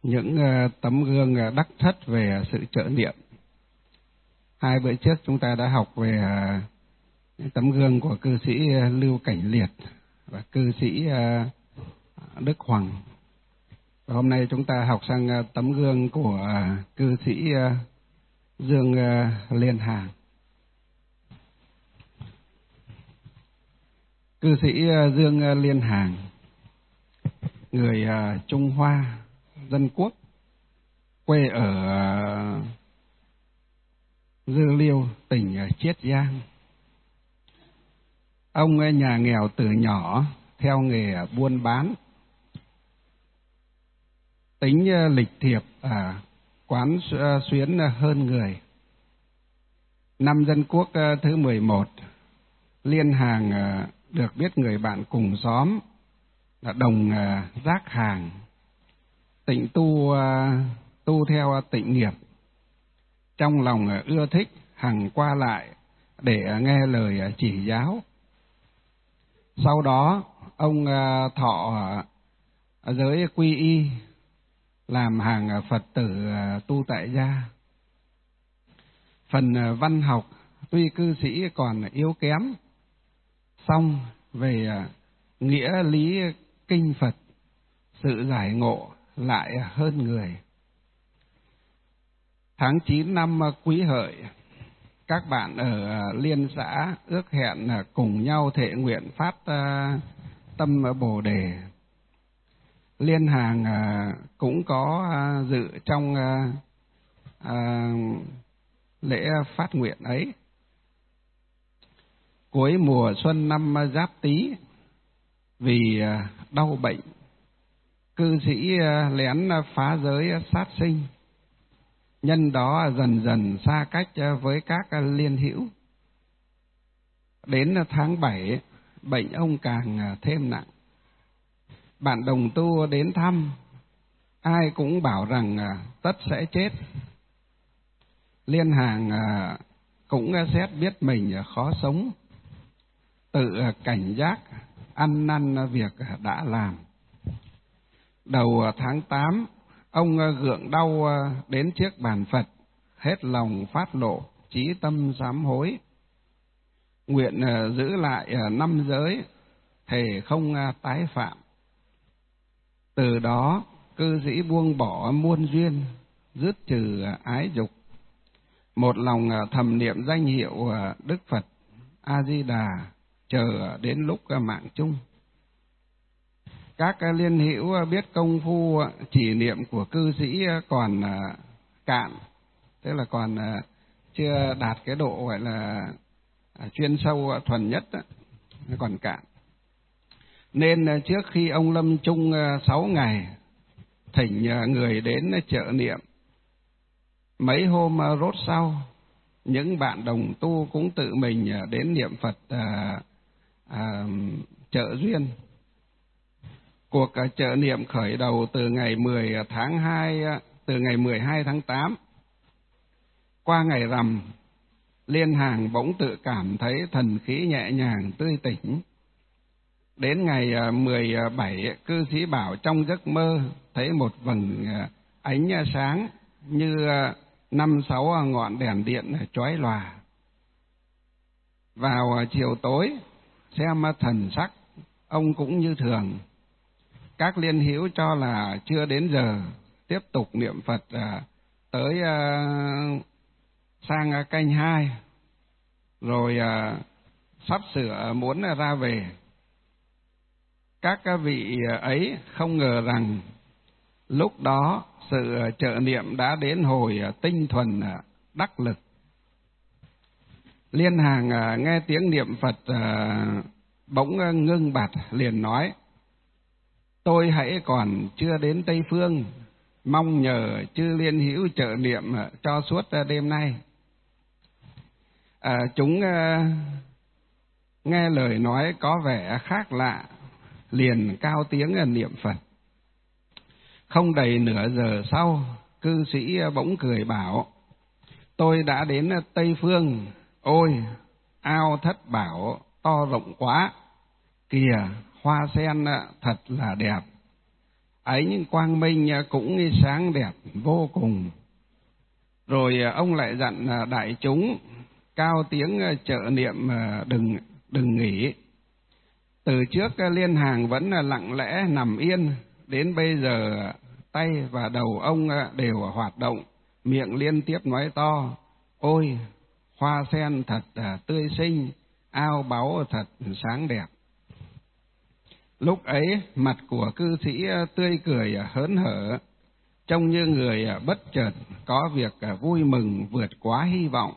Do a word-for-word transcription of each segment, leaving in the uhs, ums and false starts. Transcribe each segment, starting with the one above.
những tấm gương đắc thất về sự trợ niệm. Hai bữa trước chúng ta đã học về tấm gương của cư sĩ Lưu Cảnh Liệt và cư sĩ Đức Hoàng. Và hôm nay chúng ta học sang tấm gương của cư sĩ Dương Liên Hàng. Cư sĩ Dương Liên Hàng, người Trung Hoa, dân quốc, quê ở Dư Liêu, tỉnh Chiết Giang. Ông nhà nghèo từ nhỏ, theo nghề buôn bán, tính lịch thiệp, à, quán xuyến hơn người. Năm Dân Quốc thứ mười một, Liên Hàng được biết người bạn cùng xóm là Đồng Giác Hàng tịnh tu tu theo tịnh nghiệp, trong lòng ưa thích, hằng qua lại để nghe lời chỉ giáo. Sau đó ông thọ giới quy y, làm hàng Phật tử tu tại gia. Phần văn học tuy cư sĩ còn yếu kém, song về nghĩa lý kinh Phật, sự giải ngộ lại hơn người. Tháng chín năm Quý Hợi, các bạn ở liên xã ước hẹn cùng nhau thệ nguyện phát tâm Bồ Đề. Liên Hàng cũng có dự trong lễ phát nguyện ấy. Cuối mùa xuân năm Giáp Tý, vì đau bệnh, cư sĩ lén phá giới sát sinh, nhân đó dần dần xa cách với các liên hữu. Đến tháng bảy, bệnh ông càng thêm nặng. Bạn đồng tu đến thăm, ai cũng bảo rằng tất sẽ chết. Liên Hàng cũng xét biết mình khó sống, tự cảnh giác, ăn năn việc đã làm. Đầu tháng tám, ông gượng đau đến trước bàn Phật, hết lòng phát lộ, chí tâm sám hối, nguyện giữ lại năm giới, thề không tái phạm. Từ đó, cư sĩ buông bỏ muôn duyên, dứt trừ ái dục, một lòng thầm niệm danh hiệu Đức Phật A Di Đà, chờ đến lúc mạng chung. Các liên hữu biết công phu chỉ niệm của cư sĩ còn cạn, tức là còn chưa đạt cái độ gọi là chuyên sâu thuần nhất, nó còn cạn. Nên trước khi ông lâm chung sáu ngày, thỉnh người đến trợ niệm. Mấy hôm rốt sau, những bạn đồng tu cũng tự mình đến niệm Phật à, à, trợ duyên. Cuộc trợ niệm khởi đầu từ ngày mười tháng hai, từ ngày mười hai tháng tám. Qua ngày rằm, Liên Hàng bỗng tự cảm thấy thần khí nhẹ nhàng, tươi tỉnh. Đến ngày mười bảy, cư sĩ bảo trong giấc mơ thấy một vầng ánh sáng như năm sáu ngọn đèn điện chói lòa. Vào chiều tối, xem thần sắc, ông cũng như thường. Các liên hữu cho là chưa đến giờ, tiếp tục niệm Phật tới sang canh hai, rồi sắp sửa muốn ra về. Các vị ấy không ngờ rằng lúc đó sự trợ niệm đã đến hồi tinh thuần đắc lực. Liên Hàng nghe tiếng niệm Phật bỗng ngưng bặt, liền nói: tôi hãy còn chưa đến Tây Phương, mong nhờ chư liên hữu trợ niệm cho suốt đêm nay. À, chúng nghe lời nói có vẻ khác lạ, liền cao tiếng niệm Phật. Không đầy nửa giờ sau, cư sĩ bỗng cười bảo: tôi đã đến Tây Phương, ôi ao thất bảo to rộng quá, kìa hoa sen thật là đẹp. ấy những quang minh cũng sáng đẹp vô cùng. Rồi ông lại dặn đại chúng cao tiếng trợ niệm đừng đừng nghỉ. Từ trước Liên Hàng vẫn lặng lẽ nằm yên, đến bây giờ tay và đầu ông đều hoạt động, miệng liên tiếp nói to: ôi, hoa sen thật tươi xinh, ao báu thật sáng đẹp. Lúc ấy mặt của cư sĩ tươi cười hớn hở, trông như người bất chợt có việc vui mừng vượt quá hy vọng.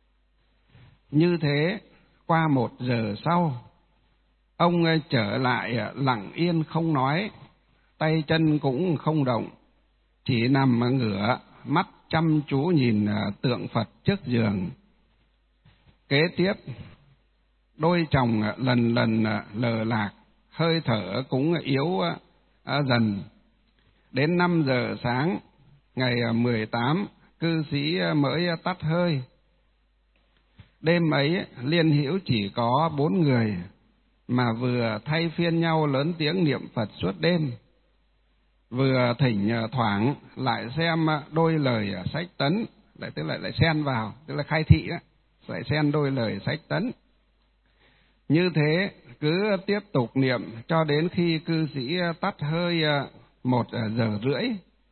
Như thế, qua một giờ sau, ông trở lại lặng yên không nói, tay chân cũng không động, chỉ nằm ngửa mắt chăm chú nhìn tượng Phật trước giường. Kế tiếp, đôi chồng lần lần lờ lạc, hơi thở cũng yếu dần. Đến năm giờ sáng, ngày mười tám, cư sĩ mới tắt hơi. Đêm ấy, liên hữu chỉ có bốn người, mà vừa thay phiên nhau lớn tiếng niệm Phật suốt đêm, vừa thỉnh thoảng lại xem đôi lời sách tấn, lại tức là lại xen vào, tức là khai thị đó, lại xen đôi lời sách tấn. Như thế cứ tiếp tục niệm cho đến khi cư sĩ tắt hơi một giờ rưỡi,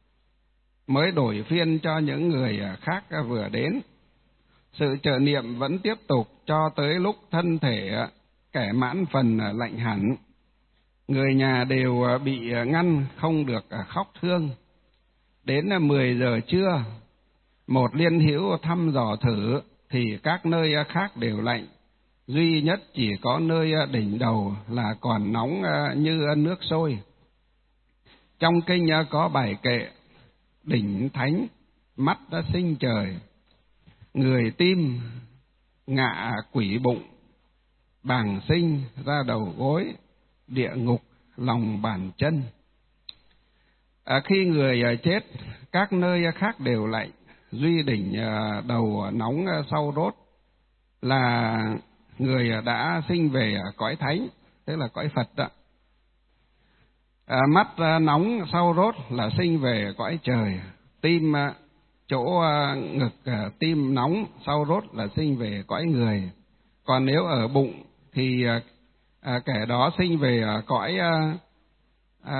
mới đổi phiên cho những người khác vừa đến. Sự trợ niệm vẫn tiếp tục cho tới lúc thân thể kẻ mãn phần lạnh hẳn. Người nhà đều bị ngăn không được khóc thương. Đến mười giờ trưa, một liên hữu thăm dò thử thì các nơi khác đều lạnh, duy nhất chỉ có nơi đỉnh đầu là còn nóng như nước sôi. Trong kinh có bài kệ: đỉnh thánh, mắt đã sinh trời, người tim ngạ quỷ bụng, bàng sinh ra đầu gối, địa ngục lòng bàn chân. À, khi người chết, các nơi khác đều lạnh, duy đỉnh đầu nóng sau đốt là người đã sinh về cõi thánh, tức là cõi Phật đó. À, mắt nóng sau đốt là sinh về cõi trời. Tim, chỗ ngực tim nóng sau đốt là sinh về cõi người. Còn nếu ở bụng thì à, kẻ đó sinh về cõi à, à,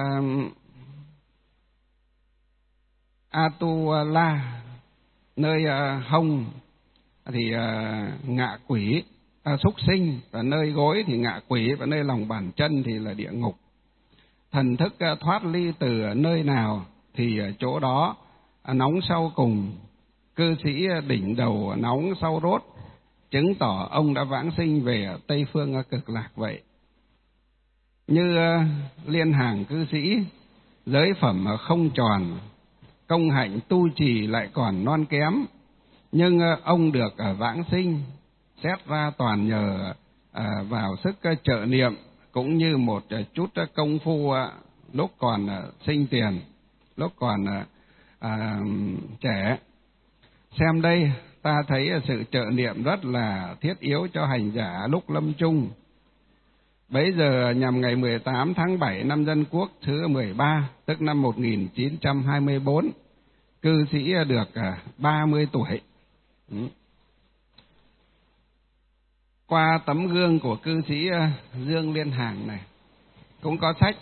Atula, nơi à, hông thì à, ngạ quỷ, à, súc sinh, và nơi gối thì ngạ quỷ, và nơi lòng bàn chân thì là địa ngục. Thần thức à, thoát ly từ nơi nào thì chỗ đó à, nóng sau cùng. Cư sĩ đỉnh đầu nóng sau đốt, chứng tỏ ông đã vãng sinh về Tây Phương Cực Lạc vậy. Như Liên Hàng cư sĩ, giới phẩm không tròn, công hạnh tu trì lại còn non kém, nhưng ông được vãng sinh, xét ra toàn nhờ vào sức trợ niệm cũng như một chút công phu lúc còn sinh tiền, lúc còn à, trẻ. Xem đây, ta thấy sự trợ niệm rất là thiết yếu cho hành giả lúc lâm chung. Bấy giờ nhằm ngày mười tám tháng bảy năm Dân Quốc thứ mười ba, tức năm một nghìn chín trăm hai mươi bốn, cư sĩ được ba mươi tuổi. Qua tấm gương của cư sĩ Dương Liên Hàng này, cũng có sách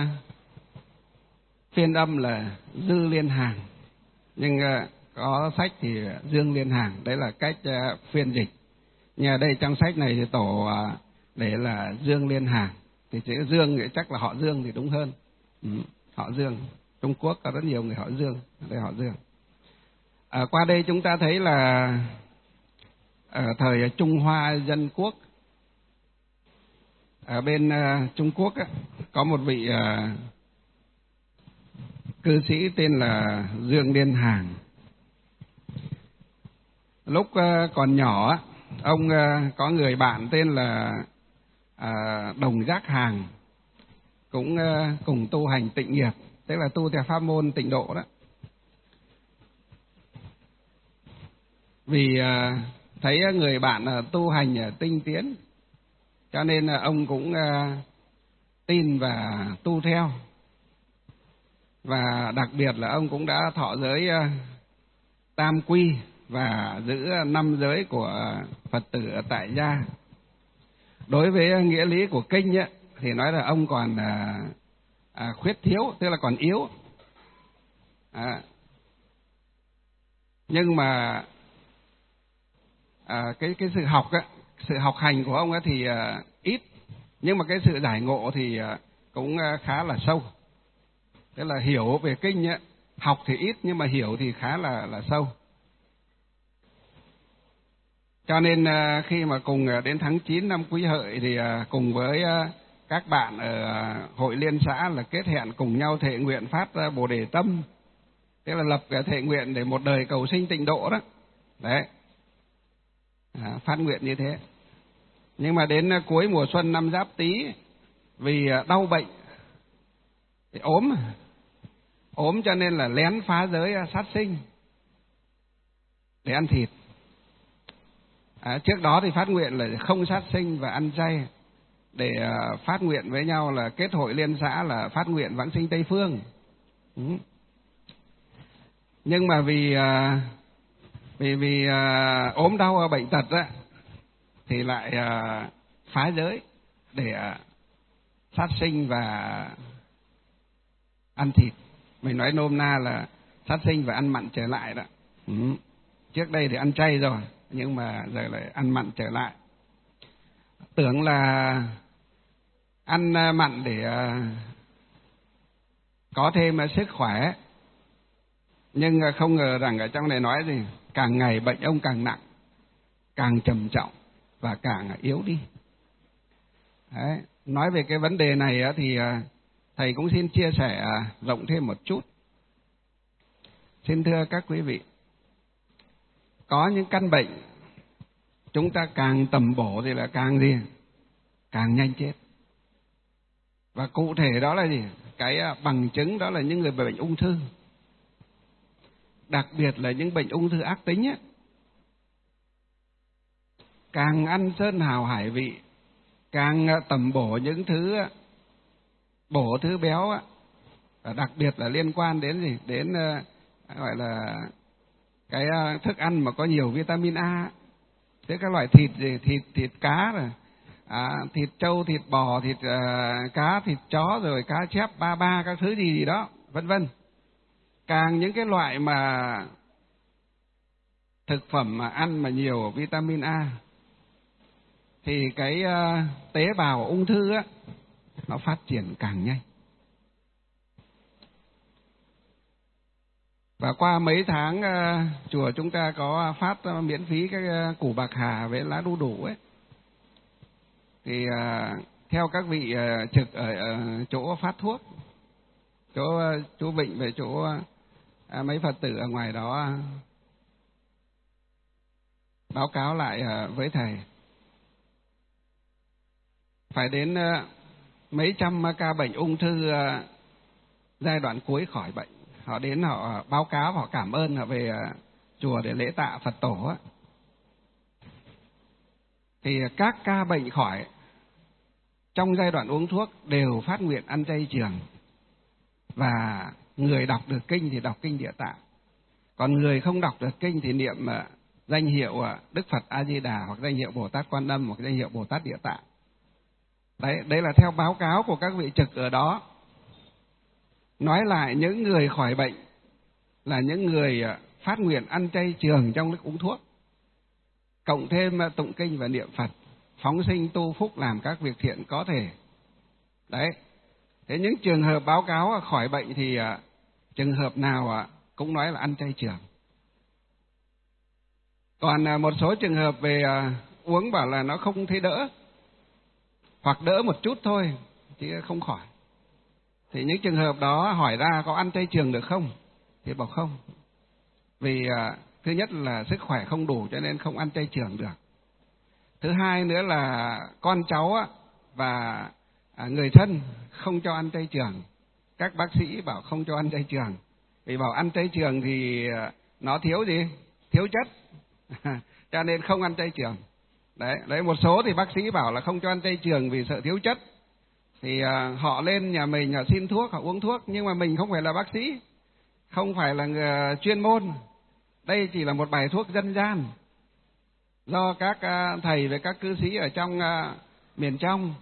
phiên âm là Dư Liên Hàng, nhưng có sách thì Dương Liên Hàng, đấy là cách phiên dịch. Nhưng ở đây trong sách này thì tổ để là Dương Liên Hàng, thì chữ Dương thì chắc là họ Dương thì đúng hơn. Ừ, họ Dương. Trung Quốc có rất nhiều người họ Dương, ở đây họ Dương. À, qua đây chúng ta thấy là ở thời Trung Hoa Dân Quốc, ở bên uh, Trung Quốc á, có một vị uh, cư sĩ tên là Dương Liên Hàng. Lúc uh, còn nhỏ, ông uh, có người bạn tên là uh, Đồng Giác Hàng, cũng uh, cùng tu hành tịnh nghiệp, tức là tu theo pháp môn tịnh độ đó. Vì uh, thấy người bạn uh, tu hành uh, tinh tiến, cho nên uh, ông cũng uh, tin và tu theo. Và đặc biệt là ông cũng đã thọ giới tam quy và giữ năm giới của Phật tử ở tại gia. Đối với nghĩa lý của kinh ấy, thì nói là ông còn à, à, khuyết thiếu, tức là còn yếu. À, nhưng mà à, cái cái sự học ấy, sự học hành của ông ấy thì à, ít, nhưng mà cái sự giải ngộ thì à, cũng à, khá là sâu. Tức là hiểu về kinh ấy, học thì ít nhưng mà hiểu thì khá là là sâu. Cho nên à, khi mà cùng đến tháng chín năm Quý Hợi thì à, cùng với à, các bạn ở hội liên xã là kết hẹn cùng nhau thệ nguyện phát Bồ Đề Tâm, tức là lập cái thệ nguyện để một đời cầu sinh tịnh độ đó. Đấy, à, phát nguyện như thế. Nhưng mà đến cuối mùa xuân năm Giáp Tý, vì đau bệnh, thì ốm, ốm cho nên là lén phá giới sát sinh để ăn thịt. À, trước đó thì phát nguyện là không sát sinh và ăn chay, để uh, phát nguyện với nhau là kết hội liên xã là phát nguyện vãng sinh Tây Phương. Ừ. Nhưng mà vì uh, vì vì uh, ốm đau bệnh tật á, thì lại uh, phá giới để uh, sát sinh và ăn thịt. Mình nói nôm na là sát sinh và ăn mặn trở lại đó. Ừ. Trước đây thì ăn chay rồi, nhưng mà giờ lại ăn mặn trở lại. Tưởng là ăn mặn để có thêm sức khỏe, nhưng không ngờ rằng ở trong này nói gì, càng ngày bệnh ông càng nặng, càng trầm trọng và càng yếu đi. Đấy. Nói về cái vấn đề này thì thầy cũng xin chia sẻ rộng thêm một chút. Xin thưa các quý vị, có những căn bệnh chúng ta càng tầm bổ thì là càng gì? Càng nhanh chết. Và cụ thể đó là gì? Cái bằng chứng đó là những người bệnh ung thư, đặc biệt là những bệnh ung thư ác tính ấy. Càng ăn sơn hào hải vị, càng tầm bổ những thứ bổ thứ béo ấy, và đặc biệt là liên quan đến gì? Đến uh, gọi là cái uh, thức ăn mà có nhiều vitamin A. Thế các loại thịt gì? Thịt thịt cá rồi, à, thịt trâu, thịt bò, thịt uh, cá, thịt chó, rồi cá chép, ba ba các thứ gì gì đó, vân vân. Càng những cái loại mà thực phẩm mà ăn mà nhiều vitamin A thì cái uh, tế bào ung thư á, nó phát triển càng nhanh. Và qua mấy tháng uh, chùa chúng ta có phát uh, miễn phí cái uh, củ bạc hà với lá đu đủ ấy, thì uh, theo các vị uh, trực ở, ở chỗ phát thuốc, chỗ uh, chú Vịnh về chỗ uh, mấy Phật tử ở ngoài đó uh, báo cáo lại uh, với thầy, phải đến uh, mấy trăm ca bệnh ung thư uh, giai đoạn cuối khỏi bệnh. Họ đến họ báo cáo, họ cảm ơn, họ về uh, chùa để lễ tạ Phật tổ á. Thì các ca bệnh khỏi trong giai đoạn uống thuốc đều phát nguyện ăn chay trường, và người đọc được kinh thì đọc kinh Địa Tạng, còn người không đọc được kinh thì niệm uh, danh hiệu uh, Đức Phật A Di Đà, hoặc danh hiệu Bồ Tát Quan Âm, hoặc danh hiệu Bồ Tát Địa Tạng. Đấy, đấy là theo báo cáo của các vị trực ở đó. Nói lại, những người khỏi bệnh là những người phát nguyện ăn chay trường trong lúc uống thuốc, cộng thêm tụng kinh và niệm Phật, phóng sinh tu phúc, làm các việc thiện có thể. Đấy. Thế những trường hợp báo cáo khỏi bệnh thì trường hợp nào cũng nói là ăn chay trường. Còn một số trường hợp về uống bảo là nó không thấy đỡ, hoặc đỡ một chút thôi chứ không khỏi, thì những trường hợp đó hỏi ra có ăn chay trường được không, thì bảo không, vì à, thứ nhất là sức khỏe không đủ cho nên không ăn chay trường được. Thứ hai nữa là con cháu á, và à, người thân không cho ăn chay trường. Các bác sĩ bảo không cho ăn chay trường, vì bảo ăn chay trường thì nó thiếu gì? Thiếu chất, cho nên không ăn chay trường. Đấy, đấy, một số thì bác sĩ bảo là không cho ăn chay trường vì sợ thiếu chất. thì à, họ lên nhà mình à, xin thuốc, họ uống thuốc, nhưng mà mình không phải là bác sĩ, không phải là người chuyên môn. Đây chỉ là một bài thuốc dân gian do các à, thầy và các cư sĩ ở trong à, miền trong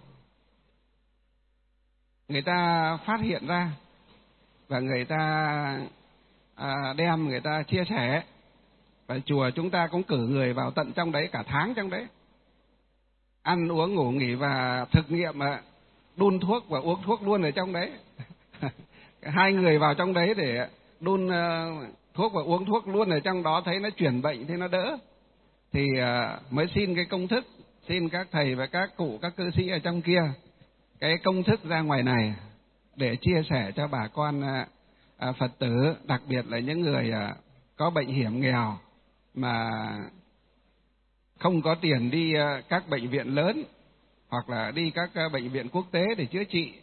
người ta phát hiện ra, và người ta à, đem người ta chia sẻ. Và chùa chúng ta cũng cử người vào tận trong đấy cả tháng trong đấy, ăn uống ngủ nghỉ và thực nghiệm à, đun thuốc và uống thuốc luôn ở trong đấy. Hai người vào trong đấy để đun uh, thuốc và uống thuốc luôn ở trong đó, thấy nó chuyển bệnh, thấy nó đỡ, thì uh, mới xin cái công thức, xin các thầy và các cụ, các cư sĩ ở trong kia cái công thức ra ngoài này để chia sẻ cho bà con uh, uh, Phật tử, đặc biệt là những người uh, có bệnh hiểm nghèo mà không có tiền đi uh, các bệnh viện lớn hoặc là đi các uh, bệnh viện quốc tế để chữa trị,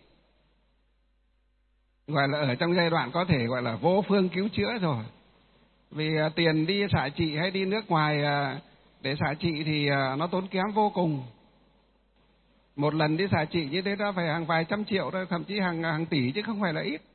gọi là ở trong giai đoạn có thể gọi là vô phương cứu chữa rồi. Vì uh, tiền đi xạ trị hay đi nước ngoài uh, để xạ trị thì uh, nó tốn kém vô cùng. Một lần đi xạ trị như thế đó phải hàng vài trăm triệu thôi, thậm chí hàng hàng tỷ chứ không phải là ít.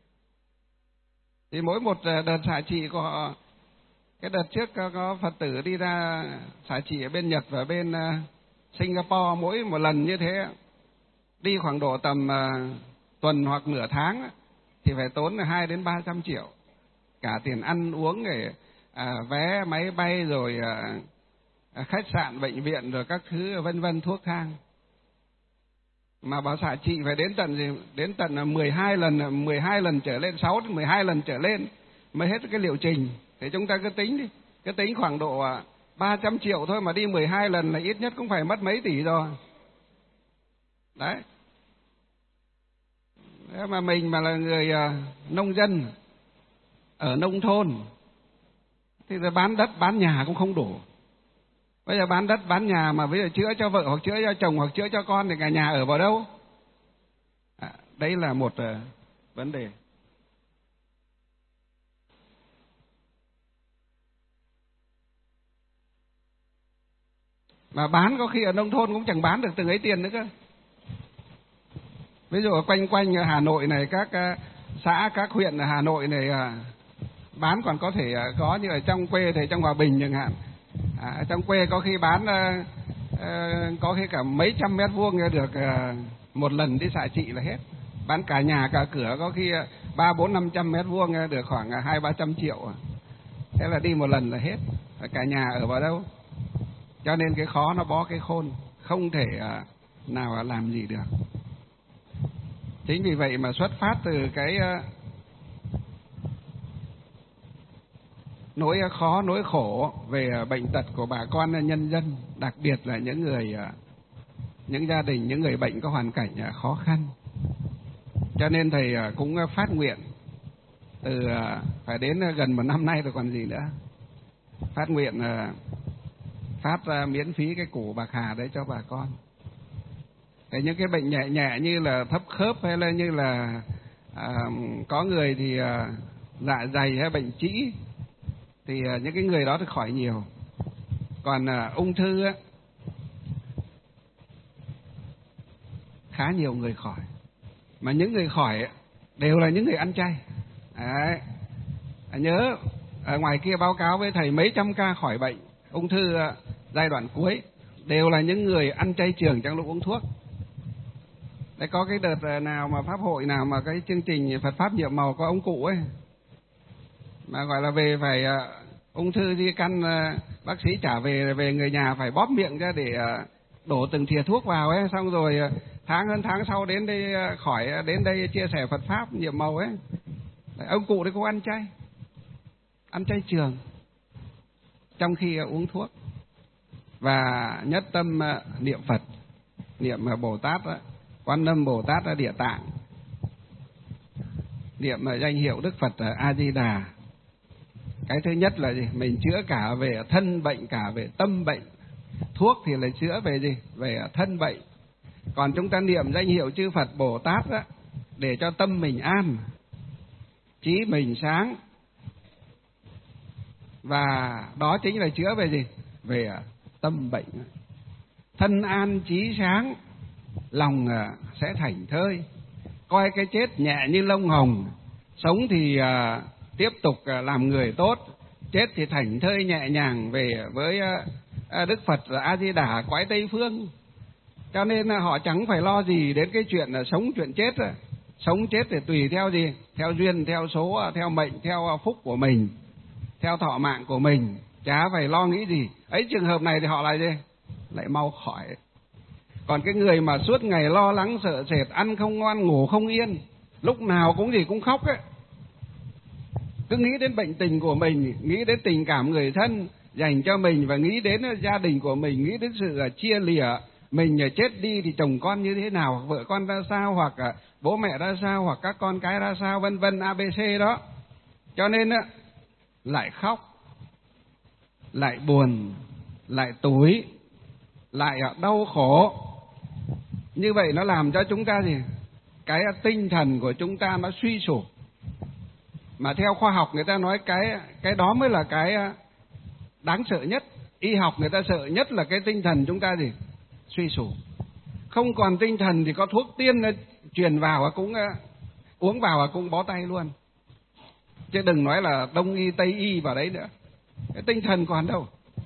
Thì mỗi một đợt xạ trị của họ, cái đợt trước có, có Phật tử đi ra xạ trị ở bên Nhật và bên uh, Singapore, mỗi một lần như thế đi khoảng độ tầm uh, tuần hoặc nửa tháng thì phải tốn hai đến ba trăm triệu, cả tiền ăn uống, để à, vé máy bay rồi à, khách sạn, bệnh viện rồi các thứ vân vân, thuốc thang. Mà bảo xạ trị phải đến tận gì? Đến tận mười hai lần, mười hai lần trở lên, sáu đến mười hai lần trở lên mới hết cái liệu trình. Thì chúng ta cứ tính đi, cứ tính khoảng độ ba trăm triệu thôi mà đi mười hai lần là ít nhất cũng phải mất mấy tỷ rồi. Đấy. Thế mà mình mà là người uh, nông dân ở nông thôn thì bán đất bán nhà cũng không đủ. Bây giờ bán đất bán nhà mà bây giờ chữa cho vợ hoặc chữa cho chồng hoặc chữa cho con thì cả nhà ở vào đâu? À, đấy là một uh, vấn đề. Mà bán có khi ở nông thôn cũng chẳng bán được từng ấy tiền nữa cơ. Ví dụ ở quanh quanh Hà Nội này, các uh, xã, các huyện ở Hà Nội này uh, bán còn có thể uh, có, như ở trong quê thì trong Hòa Bình chẳng hạn. À, trong quê có khi bán uh, uh, có khi cả mấy trăm mét vuông được uh, một lần đi xạ trị là hết. Bán cả nhà cả cửa có khi ba bốn năm trăm mét vuông được khoảng hai ba trăm triệu. Thế là đi một lần là hết. Cả nhà ở vào đâu? Cho nên cái khó nó bó cái khôn, không thể uh, nào làm gì được. Chính vì vậy mà xuất phát từ cái uh, nỗi khó, nỗi khổ về uh, bệnh tật của bà con nhân dân, đặc biệt là những người, uh, những gia đình, những người bệnh có hoàn cảnh uh, khó khăn. Cho nên thầy uh, cũng uh, phát nguyện từ uh, phải đến uh, gần một năm nay rồi còn gì nữa, phát nguyện uh, phát uh, miễn phí cái củ bạc hà đấy cho bà con. Để những cái bệnh nhẹ nhẹ như là thấp khớp hay là như là à, có người thì à, dạ dày hay bệnh trĩ thì à, những cái người đó thì khỏi nhiều. Còn à, ung thư á, khá nhiều người khỏi. Mà những người khỏi đều là những người ăn chay. Đấy. À, nhớ ở ngoài kia báo cáo với thầy mấy trăm ca khỏi bệnh ung thư à, giai đoạn cuối đều là những người ăn chay trường trong lúc uống thuốc. Đấy, có cái đợt nào mà pháp hội nào mà cái chương trình Phật Pháp nhiệm màu có ông cụ ấy mà gọi là về phải uh, ung thư di căn, uh, bác sĩ trả về về người nhà phải bóp miệng ra để uh, đổ từng thìa thuốc vào ấy, xong rồi uh, tháng hơn tháng sau đến đây uh, khỏi uh, đến đây chia sẻ Phật Pháp nhiệm màu ấy. Đấy, ông cụ đấy cũng ăn chay, ăn chay trường trong khi uh, uống thuốc và nhất tâm uh, niệm Phật, niệm uh, Bồ Tát uh, Quan Âm Bồ Tát ở Địa Tạng, niệm danh hiệu Đức Phật A Di Đà. Cái thứ nhất là gì? Mình chữa cả về thân bệnh, cả về tâm bệnh. Thuốc thì là chữa về gì? Về thân bệnh. Còn chúng ta niệm danh hiệu chư Phật Bồ Tát đó, để cho tâm mình an, trí mình sáng, và đó chính là chữa về gì? Về tâm bệnh. Thân an trí sáng lòng sẽ thảnh thơi, coi cái chết nhẹ như lông hồng, sống thì à, tiếp tục à, làm người tốt, chết thì thảnh thơi nhẹ nhàng về với à, Đức Phật A Di Đà cõi Tây Phương. Cho nên là họ chẳng phải lo gì đến cái chuyện là sống chuyện chết. Sống chết thì tùy theo gì? Theo duyên, theo số, theo mệnh, theo phúc của mình, theo thọ mạng của mình, chả phải lo nghĩ gì. Ấy trường hợp này thì họ lại gì? Lại mau khỏi. Còn cái người mà suốt ngày lo lắng sợ sệt, ăn không ngon, ngủ không yên, lúc nào cũng gì cũng khóc ấy, cứ nghĩ đến bệnh tình của mình, nghĩ đến tình cảm người thân dành cho mình, và nghĩ đến gia đình của mình, nghĩ đến sự chia lìa, mình chết đi thì chồng con như thế nào, vợ con ra sao, hoặc bố mẹ ra sao, hoặc các con cái ra sao, vân vân a bê xê đó. Cho nên lại khóc, lại buồn, lại tủi, lại đau khổ. Như vậy nó làm cho chúng ta gì? Cái tinh thần của chúng ta nó suy sụp. Mà theo khoa học người ta nói cái cái đó mới là cái đáng sợ nhất. Y học người ta sợ nhất là cái tinh thần chúng ta gì? Suy sụp. Không còn tinh thần thì có thuốc tiên truyền vào cũng uống vào cũng bó tay luôn. Chứ đừng nói là đông y tây y vào đấy nữa. Cái tinh thần còn đâu.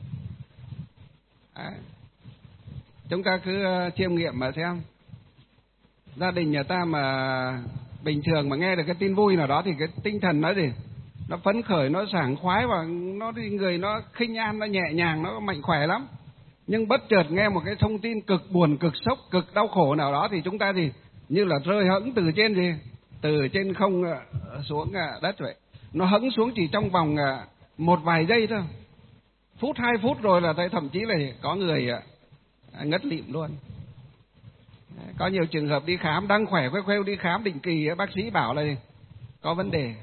Đấy. Chúng ta cứ chiêm nghiệm mà xem. Gia đình nhà ta mà bình thường mà nghe được cái tin vui nào đó thì cái tinh thần nó gì? Nó phấn khởi, nó sảng khoái, và nó người nó khinh an, nó nhẹ nhàng, nó mạnh khỏe lắm. Nhưng bất chợt nghe một cái thông tin cực buồn, cực sốc, cực đau khổ nào đó thì chúng ta gì? Như là rơi hẫng từ trên gì? Từ trên không xuống đất vậy. Nó hẫng xuống chỉ trong vòng một vài giây thôi. Phút, hai phút rồi là thấy thậm chí là có người ngất lịm luôn. Có nhiều trường hợp đi khám, đang khỏe queo queo đi khám định kỳ, bác sĩ bảo là có vấn đề.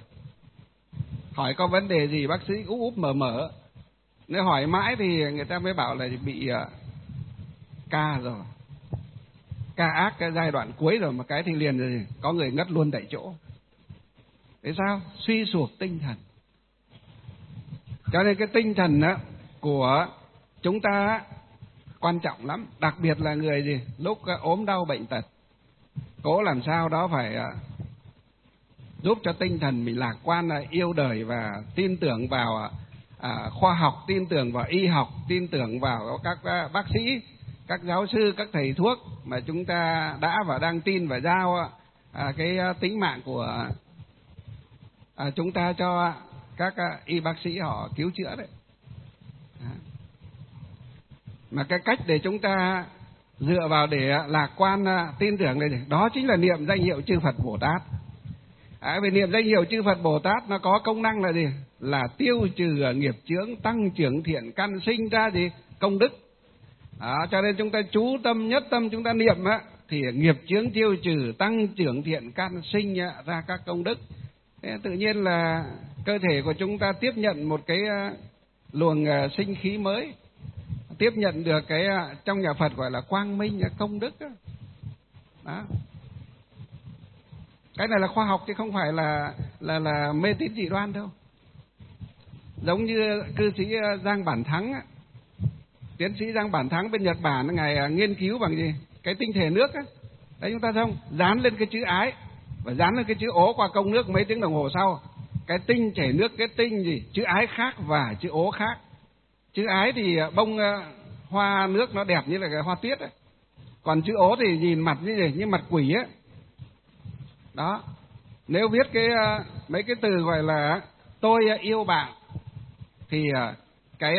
Hỏi có vấn đề gì, bác sĩ úp úp mở mở. Nếu hỏi mãi thì người ta mới bảo là bị ca rồi. Ca ác cái giai đoạn cuối rồi, mà cái thì liền rồi có người ngất luôn tại chỗ. Thế sao? Suy sụp tinh thần. Cho nên cái tinh thần á, của chúng ta quan trọng lắm, đặc biệt là người gì lúc ốm đau bệnh tật, cố làm sao đó phải giúp cho tinh thần mình lạc quan, yêu đời và tin tưởng vào à, khoa học, tin tưởng vào y học, tin tưởng vào các bác sĩ, các giáo sư, các thầy thuốc mà chúng ta đã và đang tin và giao à, cái tính mạng của à, chúng ta cho các y bác sĩ họ cứu chữa đấy. À. Mà cái cách để chúng ta dựa vào để lạc quan, tin tưởng này, đó chính là niệm danh hiệu chư Phật Bồ Tát. À, về niệm danh hiệu chư Phật Bồ Tát nó có công năng là gì? Là tiêu trừ nghiệp chướng, tăng trưởng thiện căn, sinh ra gì? Công đức. À, cho nên chúng ta chú tâm nhất tâm chúng ta niệm á, thì nghiệp chướng tiêu trừ, tăng trưởng thiện căn, sinh ra các công đức. Thế tự nhiên là cơ thể của chúng ta tiếp nhận một cái luồng sinh khí mới, tiếp nhận được cái trong nhà Phật gọi là quang minh, công đức đó. Đó. Cái này là khoa học chứ không phải là là là mê tín dị đoan đâu. Giống như cư sĩ Giang Bản Thắng, tiến sĩ Giang Bản Thắng bên Nhật Bản, ngài nghiên cứu bằng gì? Cái tinh thể nước á. Đấy, chúng ta thấy không? Dán lên cái chữ ái và dán lên cái chữ ố qua công nước, mấy tiếng đồng hồ sau cái tinh chảy nước, cái tinh gì? Chữ ái khác và chữ ố khác. Chữ ái thì bông hoa nước nó đẹp như là cái hoa tuyết ấy. Còn chữ ố thì nhìn mặt như gì? Như mặt quỷ ấy. Đó. Nếu viết cái mấy cái từ gọi là tôi yêu bạn thì cái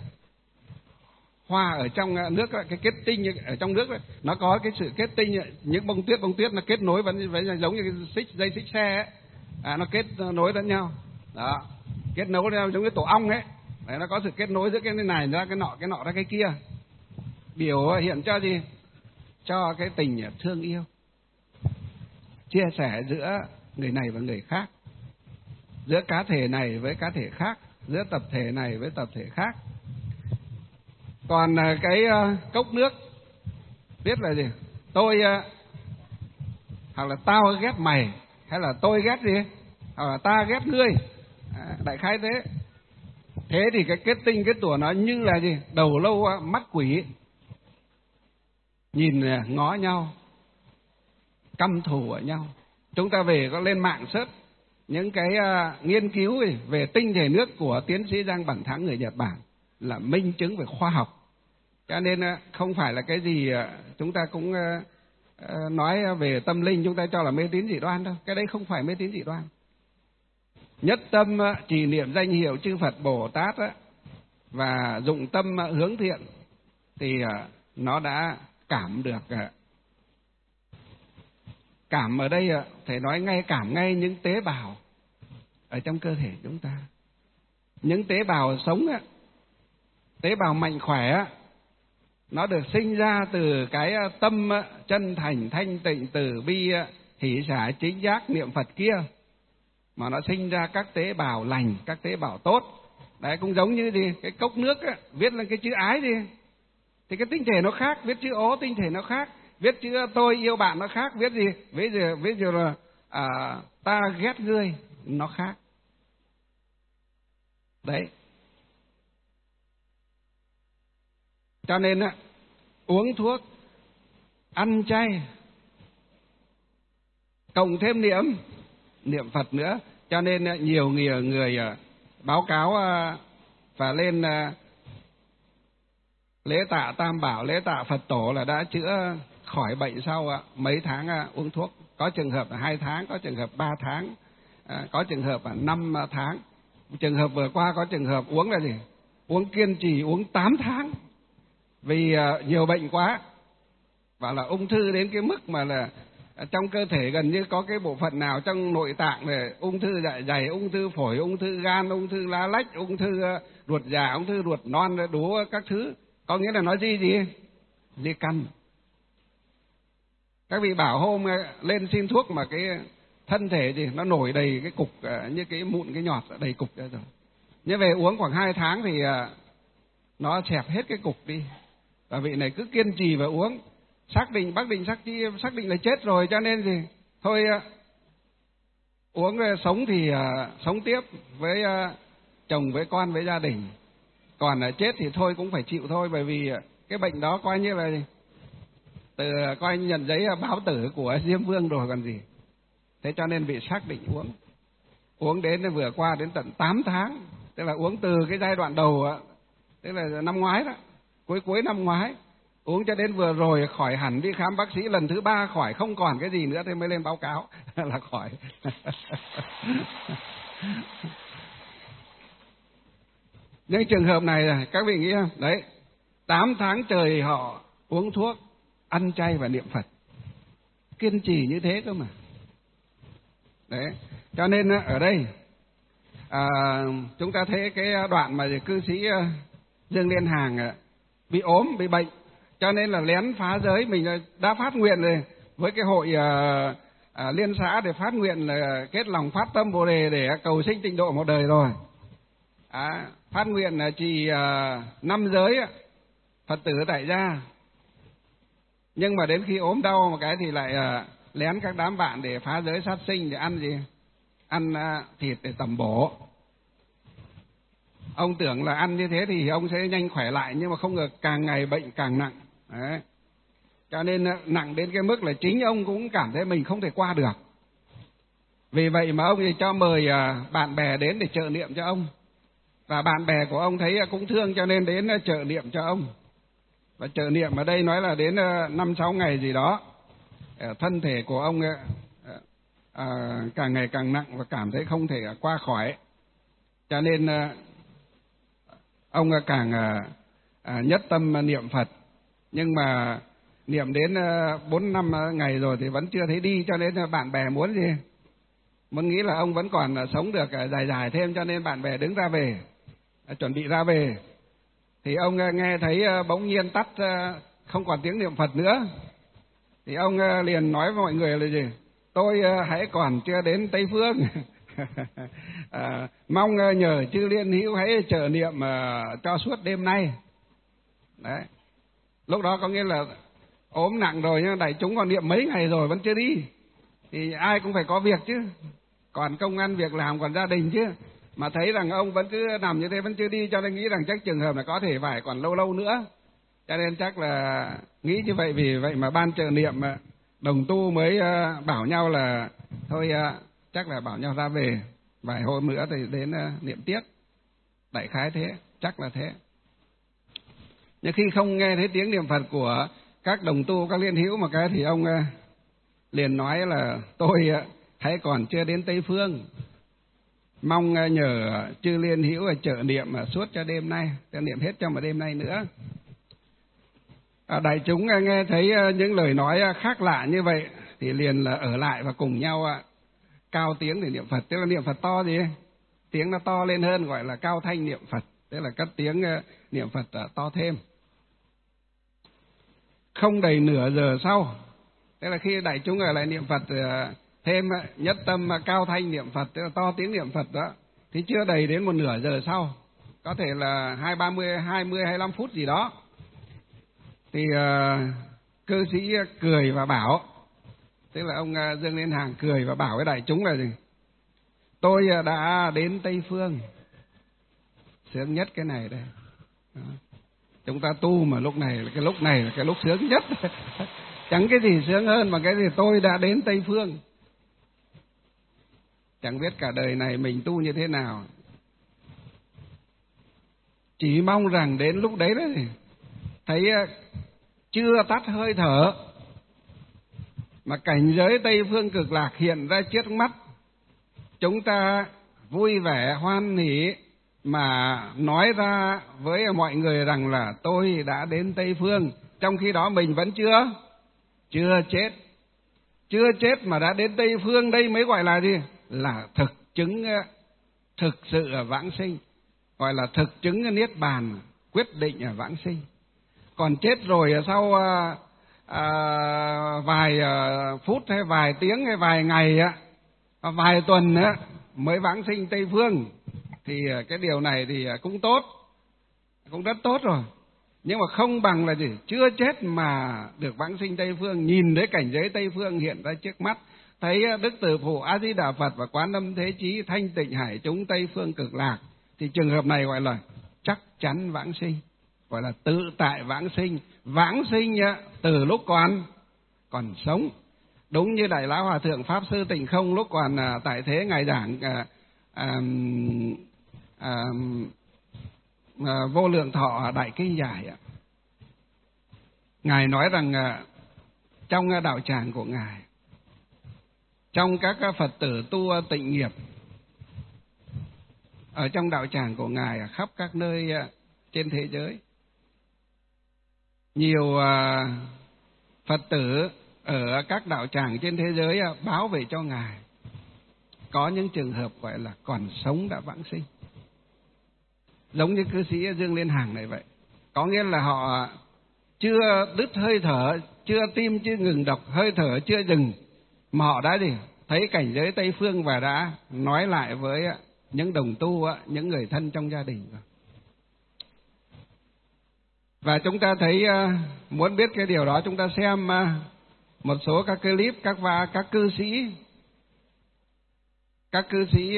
hoa ở trong nước, cái kết tinh ở trong nước ấy, nó có cái sự kết tinh, những bông tuyết bông tuyết nó kết nối với, với giống như cái xích, dây xích xe ấy. À, nó kết nối lẫn nhau. Đó. Kết nối với nhau giống như tổ ong ấy. Đấy, nó có sự kết nối giữa cái này ra cái nọ, cái nọ ra cái kia. Biểu hiện cho gì? Cho cái tình thương yêu, chia sẻ giữa người này và người khác, giữa cá thể này với cá thể khác, giữa tập thể này với tập thể khác. Còn cái cốc nước biết là gì? Tôi hoặc là tao ghét mày, hay là tôi ghét gì, hoặc là ta ghét ngươi, à, đại khái thế. Thế thì cái kết tinh, kết tủa nó như là gì? Đầu lâu mắt quỷ. nhìn ngó nhau, căm thù ở nhau. Chúng ta về có lên mạng search những cái uh, nghiên cứu về tinh thể nước của tiến sĩ Giang Bằng Thắng người Nhật Bản là minh chứng về khoa học. Cho nên uh, không phải là cái gì uh, chúng ta cũng uh, uh, nói về tâm linh chúng ta cho là mê tín dị đoan đâu. Cái đấy không phải mê tín dị đoan. Nhất tâm uh, trì niệm danh hiệu chư Phật Bồ Tát uh, và dụng tâm uh, hướng thiện thì uh, nó đã cảm được. Uh, cảm ở đây uh, phải nói ngay cảm ngay những tế bào ở trong cơ thể chúng ta. Những tế bào sống, uh, tế bào mạnh khỏe, uh, nó được sinh ra từ cái tâm chân thành, thanh tịnh, từ bi, hỷ xả, chính giác, niệm Phật kia, mà nó sinh ra các tế bào lành, các tế bào tốt. Đấy, cũng giống như gì cái cốc nước á, viết lên cái chữ ái đi, thì cái tinh thể nó khác. Viết chữ ố tinh thể nó khác. Viết chữ tôi yêu bạn nó khác. Viết gì? Viết gì, viết gì là à, ta ghét ngươi, nó khác. Đấy. Cho nên á, uống thuốc, ăn chay, cộng thêm niệm, niệm Phật nữa. Cho nên nhiều người, người báo cáo và lên lễ tạ Tam Bảo, lễ tạ Phật Tổ là đã chữa khỏi bệnh sau mấy tháng uống thuốc. Có trường hợp là hai tháng, có trường hợp ba tháng, có trường hợp là năm tháng. Trường hợp vừa qua có trường hợp uống là gì? Uống kiên trì uống tám tháng. Vì nhiều bệnh quá, và là ung thư đến cái mức mà là trong cơ thể gần như có cái bộ phận nào trong nội tạng này, ung thư dạ dày, ung thư phổi, ung thư gan, ung thư lá lách, ung thư ruột già, ung thư ruột non, đủ các thứ. Có nghĩa là nói gì gì? Di căn. Các vị bảo hôm lên xin thuốc mà cái thân thể gì nó nổi đầy cái cục như cái mụn cái nhọt đầy cục ra rồi. Nhưng về uống khoảng hai tháng thì nó xẹp hết cái cục đi. Và vị này cứ kiên trì và uống, xác định bác định xác chi xác định là chết rồi, cho nên gì thôi uh, uống uh, sống thì uh, sống tiếp với uh, chồng, với con, với gia đình, còn uh, chết thì thôi cũng phải chịu thôi, bởi vì uh, cái bệnh đó coi như là từ uh, coi như nhận giấy uh, báo tử của Diêm Vương rồi còn gì. Thế cho nên bị xác định uống uống đến vừa qua đến tận tám tháng, tức là uống từ cái giai đoạn đầu uh, tức là năm ngoái đó, cuối cuối năm ngoái, uống cho đến vừa rồi khỏi hẳn, đi khám bác sĩ lần thứ ba khỏi không còn cái gì nữa, thì mới lên báo cáo là khỏi. Những trường hợp này các vị nghĩ không? Đấy, tám tháng trời họ uống thuốc, ăn chay và niệm Phật, kiên trì như thế cơ mà. Đấy, cho nên ở đây à, chúng ta thấy cái đoạn mà cư sĩ Dương Liên Hàng bị ốm, bị bệnh, cho nên là lén phá giới. Mình đã phát nguyện rồi với cái hội à, à, liên xã để phát nguyện là kết lòng phát tâm Bồ đề để cầu sinh tịnh độ một đời rồi. À, phát nguyện là trì à, năm giới Phật tử tại gia. Nhưng mà đến khi ốm đau một cái thì lại à, lén các đám bạn để phá giới sát sinh, để ăn gì? Ăn à, thịt để tẩm bổ. Ông tưởng là ăn như thế thì ông sẽ nhanh khỏe lại, nhưng mà không ngờ càng ngày bệnh càng nặng. Đấy. Cho nên nặng đến cái mức là chính ông cũng cảm thấy mình không thể qua được. Vì vậy mà ông thì cho mời bạn bè đến để trợ niệm cho ông. Và bạn bè của ông thấy cũng thương cho nên đến trợ niệm cho ông. Và trợ niệm ở đây nói là đến năm sáu ngày gì đó, thân thể của ông à, càng ngày càng nặng và cảm thấy không thể qua khỏi. Cho nên ông càng à, nhất tâm niệm Phật. Nhưng mà niệm đến bốn năm ngày rồi thì vẫn chưa thấy đi, cho nên bạn bè muốn gì? Muốn nghĩ là ông vẫn còn sống được dài dài thêm, cho nên bạn bè đứng ra về, chuẩn bị ra về. Thì ông nghe thấy bỗng nhiên tắt, không còn tiếng niệm Phật nữa. Thì ông liền nói với mọi người là gì? Tôi hãy còn chưa đến Tây Phương. à, mong nhờ chư Liên Hữu hãy trợ niệm uh, cho suốt đêm nay. Đấy. Lúc đó có nghĩa là ốm nặng rồi, nhưng đại chúng còn niệm mấy ngày rồi vẫn chưa đi. Thì ai cũng phải có việc chứ, còn công ăn việc làm, còn gia đình chứ. Mà thấy rằng ông vẫn cứ nằm như thế vẫn chưa đi, cho nên nghĩ rằng chắc trường hợp là có thể phải còn lâu lâu nữa. Cho nên chắc là nghĩ như vậy, vì vậy mà ban trợ niệm đồng tu mới bảo nhau là thôi chắc là bảo nhau ra về, vài hôm nữa thì đến niệm tiếp. Đại khái thế, chắc là thế. Nhưng khi không nghe thấy tiếng niệm Phật của các đồng tu, các liên hữu một cái thì ông liền nói là tôi hãy còn chưa đến Tây Phương, mong nhờ chư liên hữu trợ niệm suốt cho đêm nay, trợ niệm hết cho một đêm nay nữa. À, đại chúng nghe thấy những lời nói khác lạ như vậy thì liền là ở lại và cùng nhau cao tiếng để niệm Phật. Tức là niệm Phật to gì? Tiếng nó to lên hơn, gọi là cao thanh niệm Phật, tức là cất tiếng niệm Phật to thêm. Không đầy nửa giờ sau, tức là khi đại chúng ở lại niệm Phật thêm nhất tâm cao thanh niệm Phật, tức là to tiếng niệm Phật đó, thì chưa đầy đến một nửa giờ sau, có thể là hai ba mươi, hai mươi, hai mươi lăm phút gì đó, thì uh, cư sĩ cười và bảo, tức là ông uh, Dương Liên Hàng cười và bảo với đại chúng là gì? Tôi uh, đã đến Tây Phương. Sướng nhất cái này đây. Đó. Chúng ta tu mà lúc này, cái lúc này là cái lúc sướng nhất. Chẳng cái gì sướng hơn mà cái gì tôi đã đến Tây Phương. Chẳng biết cả đời này mình tu như thế nào. Chỉ mong rằng đến lúc đấy đấy, thấy chưa tắt hơi thở mà cảnh giới Tây Phương Cực Lạc hiện ra trước mắt, chúng ta vui vẻ hoan hỉ mà nói ra với mọi người rằng là tôi đã đến Tây Phương, trong khi đó mình vẫn chưa chưa chết. Chưa chết mà đã đến Tây Phương, đây mới gọi là gì? Là thực chứng thực sự ở vãng sinh, gọi là thực chứng niết bàn, quyết định ở vãng sinh. Còn chết rồi sau à, à, vài phút hay vài tiếng hay vài ngày vài tuần á, mới vãng sinh Tây Phương, thì cái điều này thì cũng tốt, cũng rất tốt rồi. Nhưng mà không bằng là gì? Chưa chết mà được vãng sinh Tây Phương, nhìn thấy cảnh giới Tây Phương hiện ra trước mắt, thấy Đức Từ Phụ A Di Đà Phật và Quán Âm Thế Chí thanh tịnh hải chúng Tây Phương Cực Lạc, thì trường hợp này gọi là chắc chắn vãng sinh, gọi là tự tại vãng sinh. Vãng sinh từ lúc còn còn sống, đúng như Đại Lão Hòa Thượng Pháp Sư Tịnh Không lúc còn tại thế ngài giảng à, à, à, à, Vô Lượng Thọ Đại Kinh Giải, ngài nói rằng à, trong đạo tràng của ngài, trong các Phật tử tu tịnh nghiệp ở trong đạo tràng của ngài khắp các nơi trên thế giới, nhiều à, Phật tử ở các đạo tràng trên thế giới báo về cho ngài có những trường hợp gọi là còn sống đã vãng sinh, giống như cư sĩ Dương Liên Hàng này vậy. Có nghĩa là họ chưa đứt hơi thở, chưa tim chưa ngừng đập, hơi thở chưa dừng, mà họ đã gì? Thấy cảnh giới Tây Phương và đã nói lại với những đồng tu, những người thân trong gia đình. Và chúng ta thấy, muốn biết cái điều đó, chúng ta xem một số các clip các và các cư sĩ các cư sĩ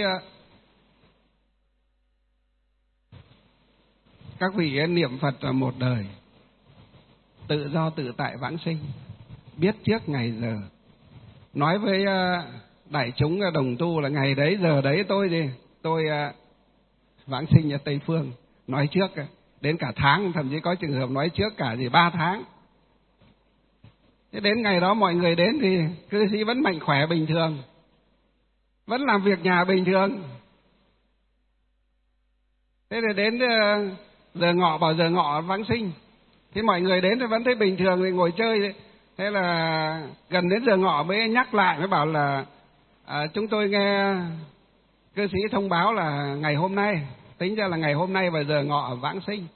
các vị niệm Phật một đời tự do tự tại vãng sinh, biết trước ngày giờ, nói với đại chúng đồng tu là ngày đấy giờ đấy tôi gì tôi vãng sinh ở Tây Phương, nói trước đến cả tháng, thậm chí có trường hợp nói trước cả gì ba tháng. Thế đến ngày đó mọi người đến thì cư sĩ vẫn mạnh khỏe bình thường, vẫn làm việc nhà bình thường. Thế thì đến giờ ngọ, bảo giờ ngọ vãng sinh, thì mọi người đến thì vẫn thấy bình thường, thì ngồi chơi. Thế là gần đến giờ ngọ mới nhắc lại, mới bảo là à, chúng tôi nghe cư sĩ thông báo là ngày hôm nay, tính ra là ngày hôm nay và giờ ngọ vãng sinh.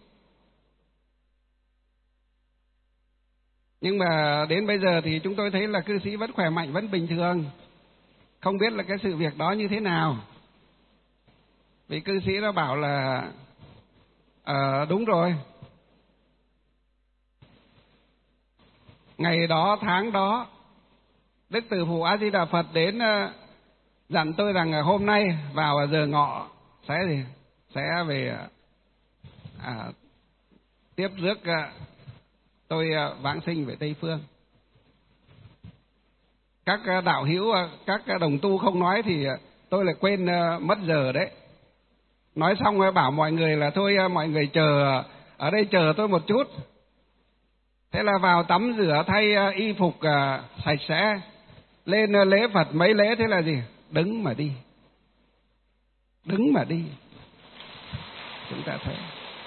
Nhưng mà đến bây giờ thì chúng tôi thấy là cư sĩ vẫn khỏe mạnh, vẫn bình thường. Không biết là cái sự việc đó như thế nào. Vì cư sĩ đã bảo là à, đúng rồi, ngày đó tháng đó Đức Từ Phụ A Di Đà Phật đến uh, dặn tôi rằng uh, hôm nay vào giờ ngọ sẽ gì sẽ về uh, à, tiếp rước uh, tôi vãng sinh về Tây Phương. Các đạo hữu, các đồng tu không nói thì tôi lại quên mất giờ đấy. Nói xong bảo mọi người là thôi mọi người chờ ở đây chờ tôi một chút. Thế là vào tắm rửa thay y phục sạch sẽ, lên lễ Phật mấy lễ, thế là gì? Đứng mà đi. Đứng mà đi. Chúng ta thấy.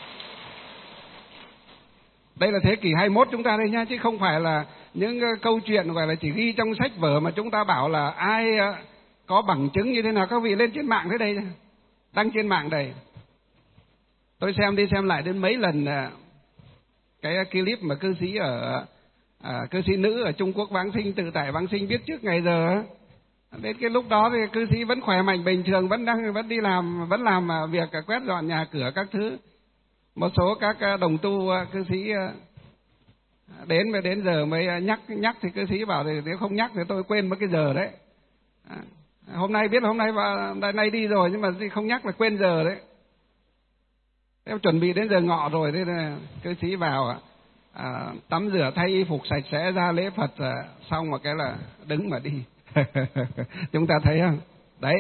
Đây là thế kỷ hai mươi mốt chúng ta đây nha, chứ không phải là những câu chuyện gọi là chỉ ghi trong sách vở mà chúng ta bảo là ai có bằng chứng như thế nào. Các vị lên trên mạng thế đây, đăng trên mạng đây. Tôi xem đi xem lại đến mấy lần cái clip mà cư sĩ ở à, cư sĩ nữ ở Trung Quốc vãng sinh, tự tại vãng sinh, biết trước ngày giờ. Đến cái lúc đó thì cư sĩ vẫn khỏe mạnh bình thường, vẫn đang vẫn đi làm, vẫn làm việc quét dọn nhà cửa các thứ. Một số các đồng tu cư sĩ đến mới đến giờ mới nhắc nhắc thì cư sĩ bảo thì nếu không nhắc thì tôi quên mất cái giờ đấy. À, hôm nay biết hôm nay và nay đi rồi nhưng mà không nhắc là quên giờ đấy. Em chuẩn bị đến giờ ngọ rồi, thế là cư sĩ vào à, tắm rửa thay y phục sạch sẽ ra lễ Phật, à, xong một cái là đứng mà đi. Chúng ta thấy không? Đấy,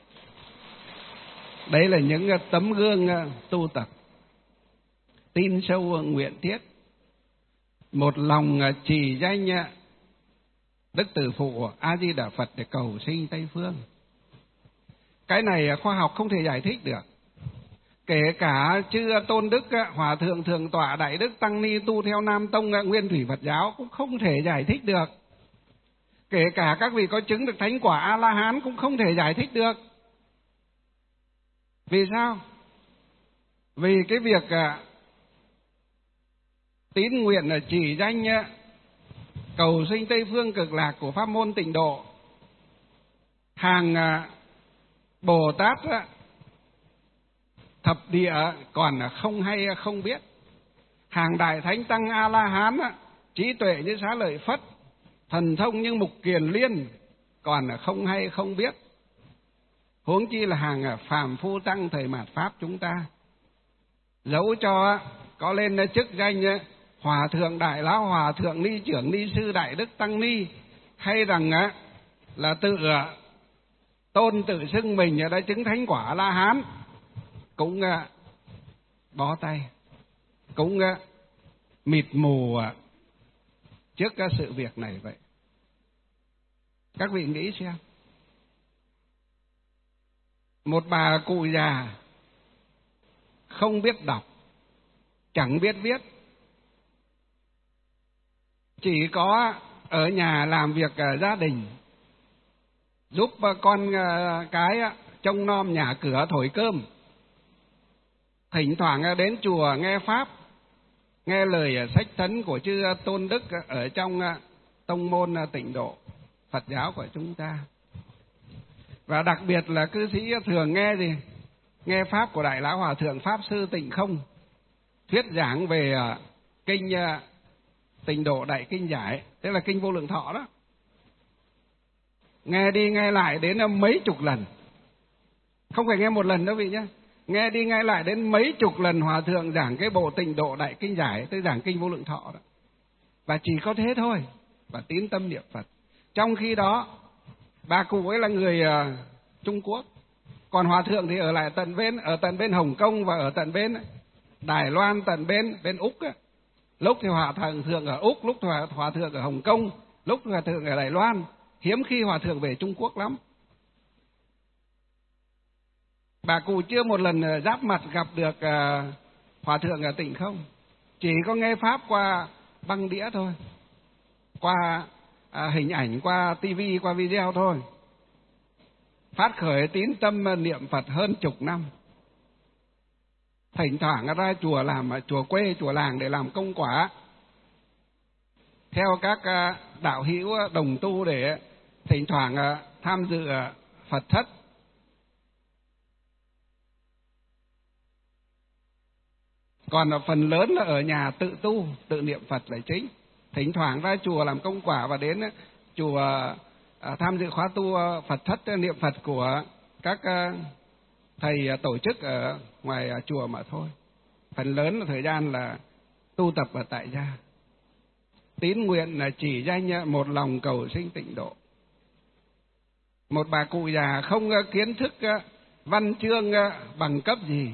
đấy là những tấm gương tu tập tin sâu nguyện thiết, một lòng trì danh Đức Từ Phụ A Di Đà Phật để cầu sinh Tây Phương. Cái này khoa học không thể giải thích được. Kể cả chư Tôn Đức Hòa Thượng Thượng Tọa Đại Đức Tăng Ni tu theo Nam Tông Nguyên Thủy Phật giáo cũng không thể giải thích được. Kể cả các vị có chứng được thánh quả A La Hán cũng không thể giải thích được. Vì sao? Vì cái việc tín nguyện là chỉ danh cầu sinh Tây Phương cực lạc của pháp môn Tịnh Độ, hàng Bồ Tát thập địa còn không hay không biết, hàng Đại Thánh Tăng A La Hán trí tuệ như Xá Lợi Phất, thần thông như Mục Kiền Liên còn không hay không biết, huống chi là hàng phàm phu tăng thời mạt pháp chúng ta. Dẫu cho có lên chức danh Hòa Thượng Đại Lão Hòa Thượng Ni Trưởng Ni Sư Đại Đức Tăng Ni, hay rằng là tự tôn tự xưng mình đã chứng thánh quả La Hán, cũng bó tay, cũng mịt mù trước cái sự việc này vậy. Các vị nghĩ xem, một bà cụ già không biết đọc, chẳng biết viết, chỉ có ở nhà làm việc gia đình, giúp con cái trông nom nhà cửa thổi cơm, thỉnh thoảng đến chùa nghe pháp, nghe lời sách tấn của chư Tôn Đức ở trong tông môn Tịnh Độ Phật giáo của chúng ta. Và đặc biệt là cư sĩ thường nghe gì? Nghe pháp của Đại Lão Hòa Thượng Pháp Sư Tịnh Không thuyết giảng về kinh Tịnh Độ Đại Kinh Giải, tức là kinh Vô Lượng Thọ đó. Nghe đi nghe lại đến mấy chục lần, không phải nghe một lần đâu vị nhé, nghe đi nghe lại đến mấy chục lần Hòa Thượng giảng cái bộ Tịnh Độ Đại Kinh Giải, tức giảng kinh Vô Lượng Thọ đó. Và chỉ có thế thôi, và tín tâm niệm Phật. Trong khi đó bà cụ ấy là người uh, Trung Quốc, còn Hòa Thượng thì ở lại tận bên ở tận bên Hồng Kông và ở tận bên Đài Loan, tận bên bên Úc ấy. Lúc thì Hòa Thượng ở Úc, lúc thì Hòa Thượng ở Hồng Kông, lúc thì Hòa Thượng ở Đài Loan, hiếm khi Hòa Thượng về Trung Quốc lắm. Bà cụ chưa một lần giáp mặt gặp được uh, Hòa Thượng ở Tịnh Không, chỉ có nghe pháp qua băng đĩa thôi, qua À, hình ảnh, qua tivi, qua video thôi. Phát khởi tín tâm niệm Phật hơn chục năm. Thỉnh thoảng ra chùa làm, chùa quê, chùa làng để làm công quả, theo các đạo hữu đồng tu để thỉnh thoảng tham dự Phật thất. Còn phần lớn là ở nhà tự tu, tự niệm Phật là chính. Thỉnh thoảng ra chùa làm công quả và đến chùa à, tham dự khóa tu Phật thất niệm Phật của các à, thầy tổ chức ở ngoài chùa mà thôi. Phần lớn là thời gian là tu tập ở tại gia. tín nguyện là chỉ danh một lòng cầu sinh tịnh độ. Một bà cụ già không kiến thức văn chương bằng cấp gì,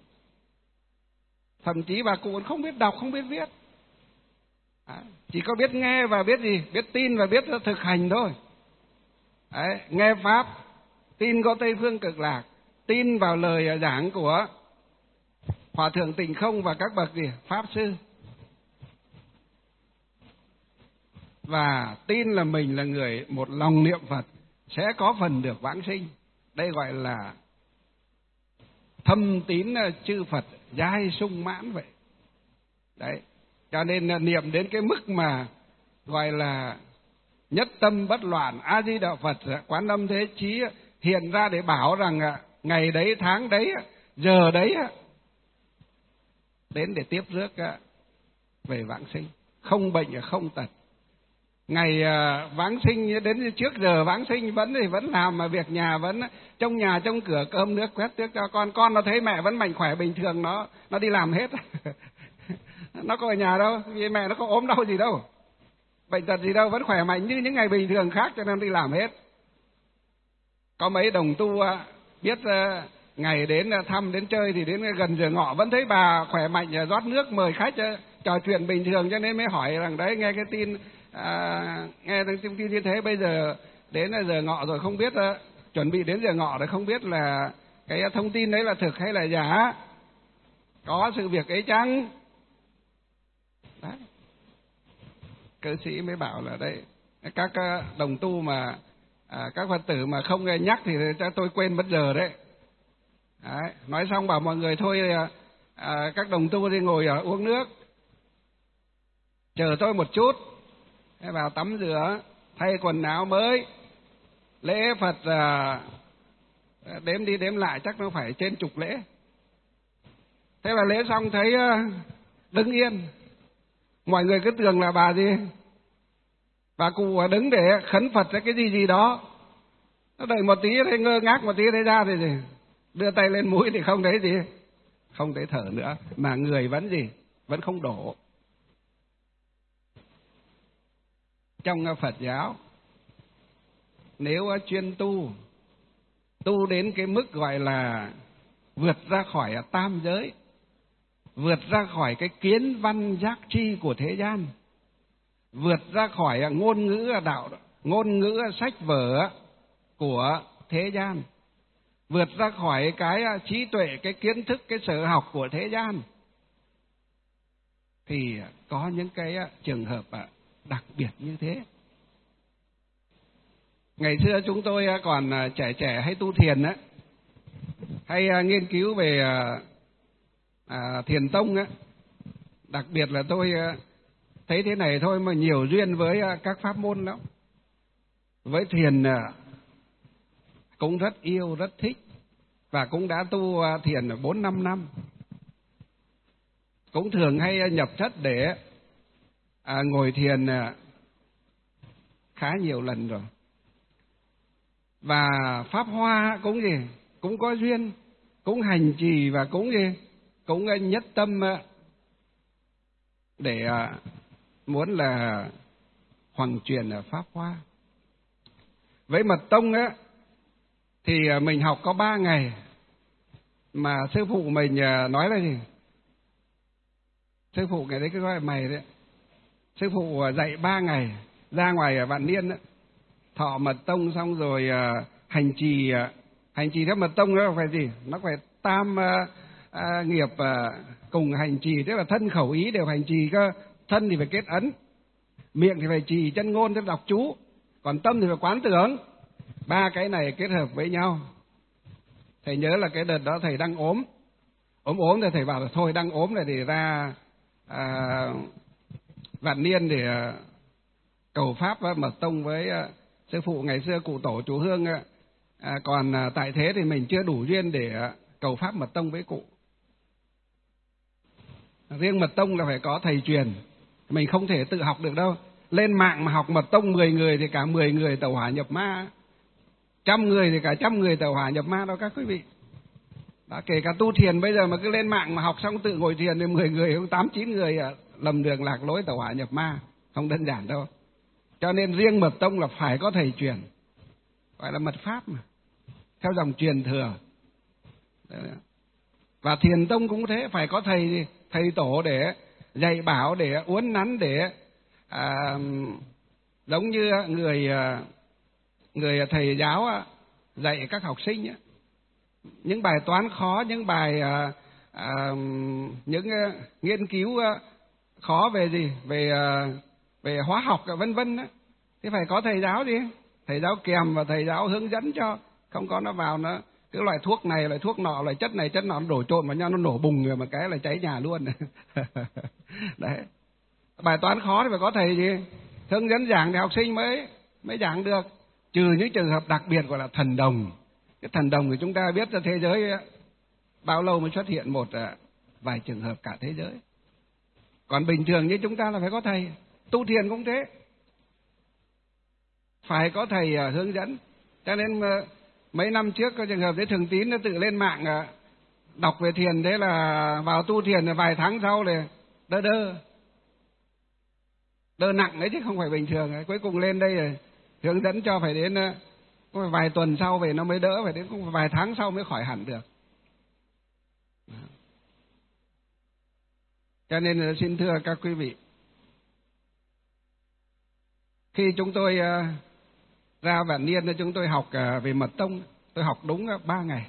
thậm chí bà cụ không biết đọc không biết viết, chỉ có biết nghe và biết gì, biết tin và biết thực hành thôi. Đấy, nghe pháp, tin có Tây Phương Cực Lạc, tin vào lời giảng của Hòa Thượng Tịnh Không và các bậc gì pháp sư, và tin là mình là người một lòng niệm Phật sẽ có phần được vãng sinh. Đây gọi là thâm tín chư Phật giai sung mãn vậy. Đấy, cho nên niệm đến cái mức mà gọi là nhất tâm bất loạn, A Di Đà Phật Quán Âm Thế Chí hiện ra để bảo rằng ngày đấy, tháng đấy, giờ đấy đến để tiếp rước về vãng sinh, không bệnh không tật. Ngày vãng sinh đến trước giờ vãng sinh vẫn thì vẫn làm mà việc nhà, vẫn trong nhà trong cửa, cơm nước quét tước cho con. Con nó thấy mẹ vẫn mạnh khỏe bình thường, nó nó đi làm hết. Nó có ở nhà đâu, vì mẹ nó có ốm đau gì đâu, bệnh tật gì đâu, vẫn khỏe mạnh như những ngày bình thường khác, cho nên đi làm hết. Có mấy đồng tu biết ngày đến thăm đến chơi thì đến gần giờ ngọ vẫn thấy bà khỏe mạnh, rót nước mời khách, trò chuyện bình thường, cho nên mới hỏi rằng đấy, nghe cái tin à, nghe thông tin như thế, bây giờ đến giờ ngọ rồi không biết, chuẩn bị đến giờ ngọ rồi không biết là cái thông tin đấy là thực hay là giả, có sự việc ấy chăng? Đấy, cư sĩ mới bảo là đấy, các đồng tu mà à, các Phật tử mà không nghe nhắc thì cho tôi quên mất giờ đấy. Đấy, nói xong bảo mọi người thôi, à, các đồng tu đi ngồi à, uống nước, chờ tôi một chút. Thế vào tắm rửa, thay quần áo mới, lễ Phật à, đếm đi đếm lại chắc nó phải trên chục lễ. Thế là lễ xong thấy à, đứng yên, mọi người cứ tưởng là bà gì, bà cụ đứng để khấn Phật cái gì gì đó. Nó đợi một tí thấy ngơ ngác một tí thấy ra thì gì, đưa tay lên mũi thì không thấy gì, không thấy thở nữa, mà người vẫn gì, vẫn không đổ. Trong Phật giáo, nếu chuyên tu, tu đến cái mức gọi là vượt ra khỏi tam giới, vượt ra khỏi cái kiến văn giác tri của thế gian, vượt ra khỏi ngôn ngữ đạo, ngôn ngữ sách vở của thế gian, vượt ra khỏi cái trí tuệ, cái kiến thức, cái sở học của thế gian, thì có những cái trường hợp đặc biệt như thế. Ngày xưa chúng tôi còn trẻ trẻ hay tu thiền á, hay nghiên cứu về à, thiền tông á, đặc biệt là tôi thấy thế này thôi mà nhiều duyên với các pháp môn lắm. Với thiền cũng rất yêu, rất thích, và cũng đã tu thiền bốn năm năm. Cũng thường hay nhập thất để à, ngồi thiền khá nhiều lần rồi. Và pháp hoa cũng gì, cũng có duyên, cũng hành trì và cũng gì, cũng nhất tâm để muốn là hoằng truyền ở pháp hoa. Với mật tông á thì mình học có ba ngày, mà sư phụ mình nói là gì, sư phụ ngày đấy cứ gọi là mày đấy, sư phụ dạy ba ngày ra ngoài Vạn Niên á, thọ mật tông xong rồi uh, hành trì uh, hành trì theo mật tông nó phải gì, nó phải tam uh, uh, nghiệp uh, cùng hành trì, tức là thân khẩu ý đều hành trì cơ. Thân thì phải kết ấn, miệng thì phải trì chân ngôn, tức đọc chú, còn tâm thì phải quán tưởng. Ba cái này kết hợp với nhau. Thầy nhớ là cái đợt đó thầy đang ốm ốm ốm thì thầy bảo là thôi đang ốm này thì ra à, Vạn Niên để uh, cầu pháp uh, mật tông với uh, sư phụ. Ngày xưa cụ tổ chú Hương uh, à, còn uh, tại thế thì mình chưa đủ duyên để uh, cầu pháp mật tông với cụ. Riêng mật tông là phải có thầy truyền, mình không thể tự học được đâu. Lên mạng mà học mật tông mười người thì cả mười người tẩu hỏa nhập ma, trăm người thì cả trăm người tẩu hỏa nhập ma đâu các quý vị. Đã kể cả tu thiền bây giờ mà cứ lên mạng mà học xong tự ngồi thiền thì mười người, tám chín người lầm đường lạc lối tẩu hỏa nhập ma. không đơn giản đâu. Cho nên riêng mật tông là phải có thầy truyền, gọi là mật pháp mà, theo dòng truyền thừa. Và thiền tông cũng thế, phải có thầy thầy tổ để dạy bảo, để uốn nắn, để à, giống như người người thầy giáo dạy các học sinh ấy, những bài toán khó, những bài à, à, những uh, nghiên cứu uh, khó về gì, về uh, về hóa học vân vân á, thì phải có thầy giáo gì, thầy giáo kèm và thầy giáo hướng dẫn cho, không có nó vào nó cái loại thuốc này, loại thuốc nọ, loại chất này chất nọ nó đổ trộn vào nhau, nó nổ bùng rồi mà cái là cháy nhà luôn. Đấy, bài toán khó thì phải có thầy gì hướng dẫn giảng để học sinh mới mới giảng được, trừ những trường hợp đặc biệt gọi là thần đồng. Cái thần đồng thì chúng ta biết ra thế giới bao lâu mới xuất hiện một vài trường hợp cả thế giới. Còn bình thường như chúng ta là phải có thầy. Tu thiền cũng thế, phải có thầy hướng dẫn. Cho nên mấy năm trước có trường hợp đấy, Thường Tín nó tự lên mạng đọc về thiền, thế là vào tu thiền vài tháng sau thì đơ đơ đơ nặng ấy chứ không phải bình thường ấy. Cuối cùng lên đây rồi hướng dẫn cho phải đến vài tuần sau về nó mới đỡ, phải đến vài tháng sau mới khỏi hẳn được. Cho nên xin thưa các quý vị, khi chúng tôi ra Vạn Niên chúng tôi học về mật tông, tôi học đúng ba ngày.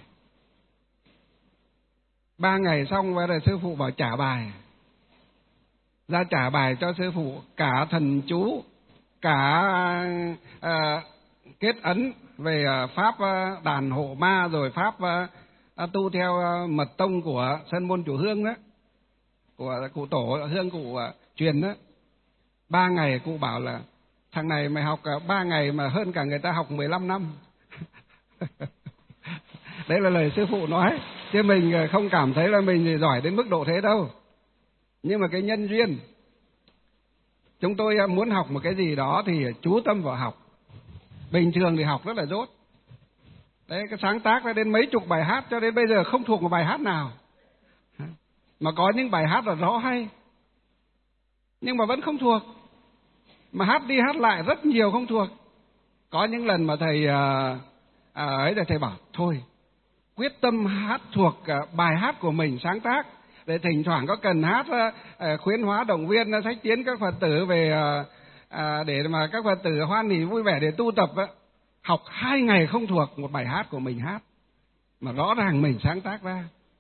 Ba ngày xong rồi sư phụ bảo trả bài, ra trả bài cho sư phụ cả thần chú, cả à, kết ấn về pháp đàn hộ ma, rồi pháp à, tu theo mật tông của Sơn Môn Chùa Hương đó, của cụ tổ Hương cụ à, truyền đó. Ba ngày cụ bảo là thằng này mày học ba ngày mà hơn cả người ta học mười lăm năm. Đấy là lời sư phụ nói, chứ mình không cảm thấy là mình giỏi đến mức độ thế đâu. Nhưng mà cái nhân duyên, chúng tôi muốn học một cái gì đó thì chú tâm vào học. Bình thường thì học rất là dốt. Đấy, cái sáng tác ra đến mấy chục bài hát cho đến bây giờ không thuộc một bài hát nào. Mà có những bài hát là rõ hay, nhưng mà vẫn không thuộc. Mà hát đi hát lại rất nhiều không thuộc. Có những lần mà thầy à, à, ấy là thầy bảo thôi quyết tâm hát thuộc à, bài hát của mình sáng tác, để thỉnh thoảng có cần hát à, khuyến hóa động viên sách tiến các Phật tử về à, à, để mà các Phật tử hoan hỉ vui vẻ để tu tập á. Học hai ngày không thuộc một bài hát của mình hát, mà rõ ràng mình sáng tác ra,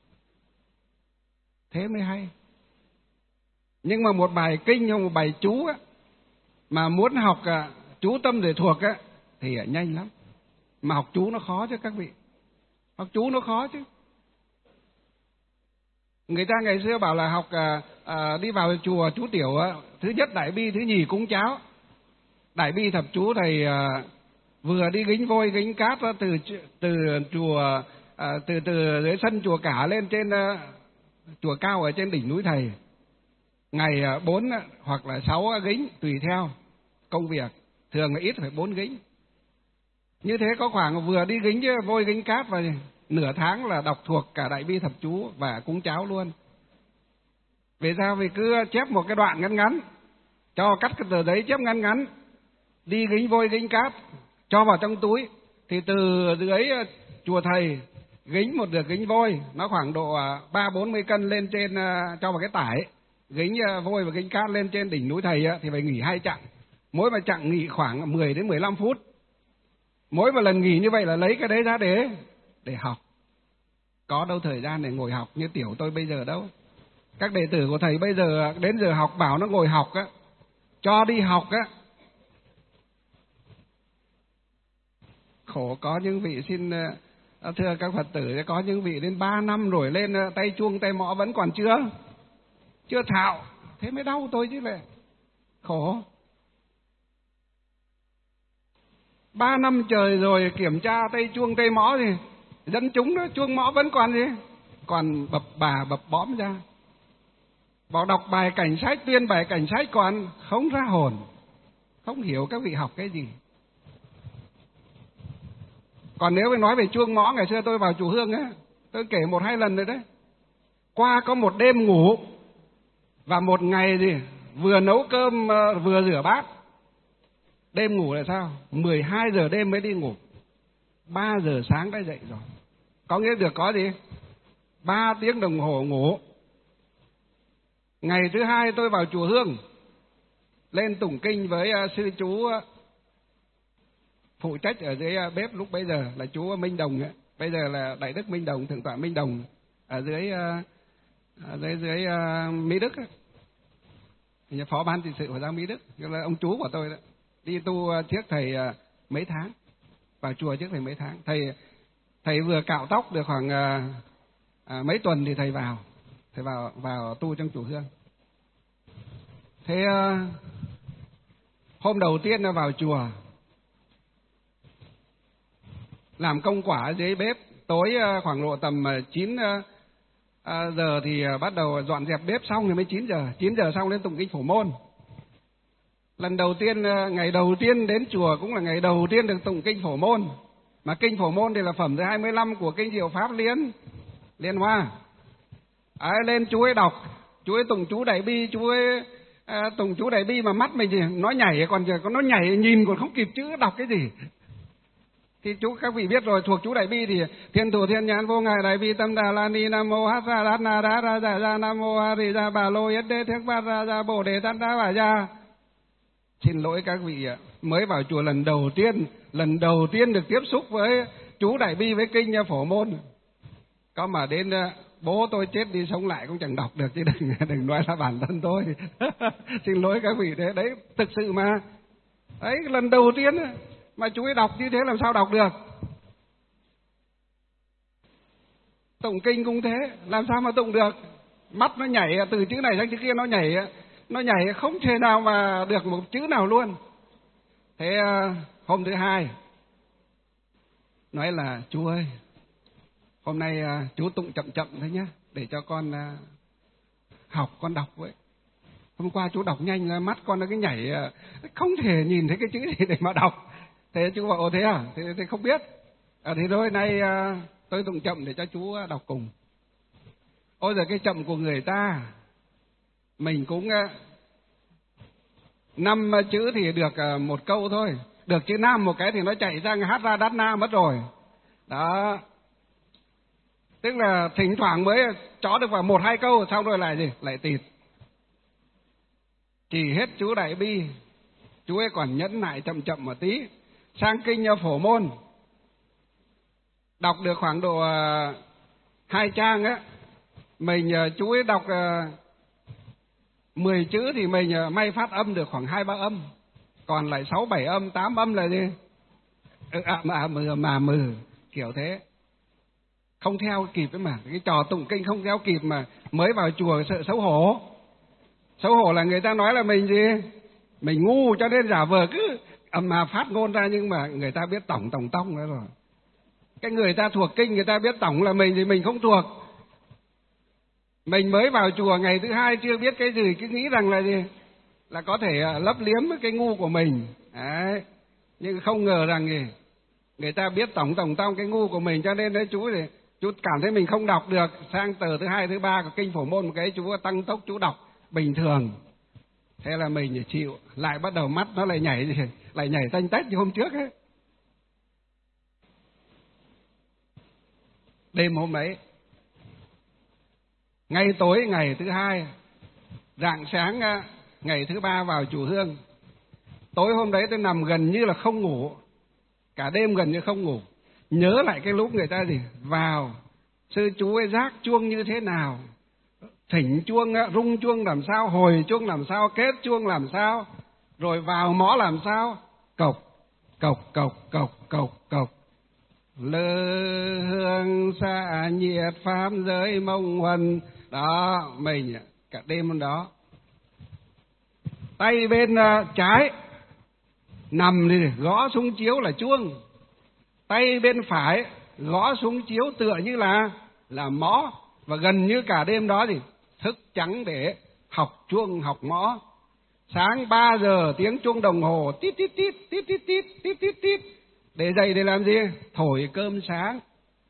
thế mới hay. Nhưng mà một bài kinh hoặc một bài chú á, mà muốn học à, chú tâm để thuộc á, thì nhanh lắm. Mà học chú nó khó chứ các vị, học chú nó khó chứ. Người ta ngày xưa bảo là học à, à, đi vào chùa chú tiểu á, thứ nhất đại bi, thứ nhì cúng cháo. Đại bi thập chú thầy à, vừa đi gính vôi gính cát đó, từ từ chùa à, từ từ dưới sân chùa cả lên trên à, chùa cao ở trên đỉnh núi thầy, ngày à, bốn hoặc là sáu gính tùy theo công việc, thường là ít phải bốn gính. Như thế có khoảng vừa đi gính vôi gính cát và nửa tháng là đọc thuộc cả đại bi thập chú và cúng cháo luôn. Vì sao? Vì cứ chép một cái đoạn ngắn ngắn, cho cắt cái tờ giấy chép ngắn ngắn, đi gính vôi gính cát cho vào trong túi, thì từ dưới chùa thầy gính một được gính vôi nó khoảng độ ba bốn mươi cân lên trên, cho vào cái tải gính vôi và gính cát lên trên đỉnh núi thầy thì phải nghỉ hai chặng, mỗi một chặng nghỉ khoảng mười đến mười lăm phút. Mỗi một lần nghỉ như vậy là lấy cái đấy ra để để học. Có đâu thời gian để ngồi học như tiểu tôi bây giờ đâu. Các đệ tử của thầy bây giờ đến giờ học bảo nó ngồi học á, cho đi học á. Khổ, có những vị xin thưa các Phật tử, có những vị đến ba năm rồi lên tay chuông tay mõ vẫn còn chưa chưa thạo, thế mới đau tôi chứ lệ. Khổ. Ba năm trời rồi kiểm tra tay chuông tay mõ thì dẫn chúng đó, chuông mõ vẫn còn gì, còn bập bà bập bõm ra. Bảo đọc bài cảnh sách, tuyên bài cảnh sách còn không ra hồn, không hiểu các vị học cái gì. Còn nếu phải nói về chuông mõ, ngày xưa tôi vào chùa Hương á, tôi kể một hai lần rồi đấy. Qua có một đêm ngủ và một ngày gì vừa nấu cơm vừa rửa bát. Đêm ngủ là sao? mười hai giờ đêm mới đi ngủ, ba giờ sáng đã dậy rồi. Có nghĩa được có gì? ba tiếng đồng hồ ngủ. Ngày thứ hai tôi vào chùa Hương, lên tụng kinh với sư chú phụ trách ở dưới bếp lúc bấy giờ là chú Minh Đồng ấy. Bây giờ là Đại Đức Minh Đồng, Thượng tọa Minh Đồng ở dưới ở dưới, dưới uh, Mỹ Đức ấy. Phó ban trị sự của giáo Mỹ Đức, là ông chú của tôi đó. Đi tu trước thầy uh, mấy tháng, vào chùa trước thầy mấy tháng. Thầy thầy vừa cạo tóc được khoảng uh, uh, mấy tuần thì thầy vào, thầy vào vào tu trong chùa Hương. Thế uh, hôm đầu tiên là vào chùa làm công quả dưới bếp, tối uh, khoảng độ tầm chín uh, À, giờ thì à, bắt đầu dọn dẹp bếp xong thì mới chín giờ. chín giờ xong lên tụng kinh Phổ Môn. Lần đầu tiên, à, ngày đầu tiên đến chùa cũng là ngày đầu tiên được tụng kinh Phổ Môn. Mà kinh Phổ Môn thì là phẩm thứ hai mươi lăm của kinh Diệu Pháp Liên Liên Hoa. À, lên chú ấy đọc, chú ấy tụng chú Đại Bi, chú ấy à, tụng chú Đại Bi mà mắt mình thì nó nhảy, còn giờ nó nhảy nhìn còn không kịp chữ đọc cái gì. Thì chú các vị biết rồi, thuộc chú Đại Bi thì Thiên Thủ Thiên Nhãn Vô Ngại Đại Bi Tâm Đà La Ni Nam Mô Hát Ra Đát Na Đá Ra Giải Ra Nam Mô A Di Đà Bà Lô Yết Đế Thước Bát Ra Ra Bồ Đề Tát Đá Bà Gia. Xin lỗi các vị ạ, mới vào chùa lần đầu tiên, lần đầu tiên được tiếp xúc với chú Đại Bi với kinh Phổ Môn. Có mà đến bố tôi chết đi sống lại cũng chẳng đọc được, chứ đừng đừng nói là bản thân tôi. Xin lỗi các vị, đấy đấy thực sự mà. Đấy lần đầu tiên mà chú ấy đọc như thế làm sao đọc được. Tụng kinh cũng thế, làm sao mà tụng được. Mắt nó nhảy từ chữ này sang chữ kia, nó nhảy nó nhảy không thể nào mà được một chữ nào luôn. Thế hôm thứ hai nói là chú ơi, hôm nay chú tụng chậm chậm thôi nhé, để cho con học, con đọc vậy. Hôm qua chú đọc nhanh, mắt con nó cái nhảy không thể nhìn thấy cái chữ gì để mà đọc. Thế chú bảo ồ thế à? Thế, thế không biết. À, thế thôi nay à, tôi tụng chậm để cho chú đọc cùng. Ôi giờ cái chậm của người ta mình cũng à, năm chữ thì được à, một câu thôi. Được chữ Nam một cái thì nó chạy sang Hát Ra Đát Na mất rồi. Đó. Tức là thỉnh thoảng mới chó được vào một hai câu, xong rồi lại gì? Lại tịt. Chỉ hết chú Đại Bi, chú ấy còn nhẫn nại chậm chậm một tí. Sang kinh Phổ Môn đọc được khoảng độ uh, hai trang á, mình uh, chú ấy đọc uh, mười chữ thì mình uh, may phát âm được khoảng hai ba âm, còn lại sáu bảy âm, tám âm là gì? Ừ, à, mà mừ mà mừ kiểu thế, không theo kịp ấy mà. Cái trò tụng kinh không theo kịp mà mới vào chùa sợ xấu hổ. Xấu hổ là người ta nói là mình gì? Mình ngu cho nên giả vờ cứ mà phát ngôn ra, nhưng mà người ta biết tổng tổng tông đó rồi. Cái người ta thuộc kinh, người ta biết tổng là mình thì mình không thuộc. Mình mới vào chùa ngày thứ hai chưa biết cái gì, cứ nghĩ rằng là gì? Là có thể lấp liếm cái ngu của mình. Đấy. Nhưng không ngờ rằng gì? Người ta biết tổng tổng tông cái ngu của mình, cho nên đấy chú thì chú cảm thấy mình không đọc được. Sang tờ thứ hai, thứ ba của kinh Phổ Môn một cái chú tăng tốc chú đọc bình thường. Thế là mình chịu, lại bắt đầu mắt nó lại nhảy gì? Lại nhảy tanh tách như hôm trước ấy. Đêm hôm ấy, ngay tối ngày thứ hai, rạng sáng ngày thứ ba vào chùa Hương. Tối hôm đấy tôi nằm gần như là không ngủ, cả đêm gần như không ngủ. Nhớ lại cái lúc người ta gì vào, sư chú ấy rác chuông như thế nào, thỉnh chuông, rung chuông làm sao, hồi chuông làm sao, kết chuông làm sao, rồi vào mõ làm sao, cộc cộc cộc cộc cộc cộc. Lư hương xa nhiệt pháp giới mông huân. Đó, mình cả đêm hôm đó. Tay bên trái nằm thì gõ xuống chiếu là chuông, tay bên phải gõ xuống chiếu tựa như là là mõ. Và gần như cả đêm đó thì thức trắng để học chuông, học mõ. Sáng ba giờ tiếng chuông đồng hồ tít tít tít tít tít tít tít tít tít. Để dậy để làm gì? Thổi cơm sáng.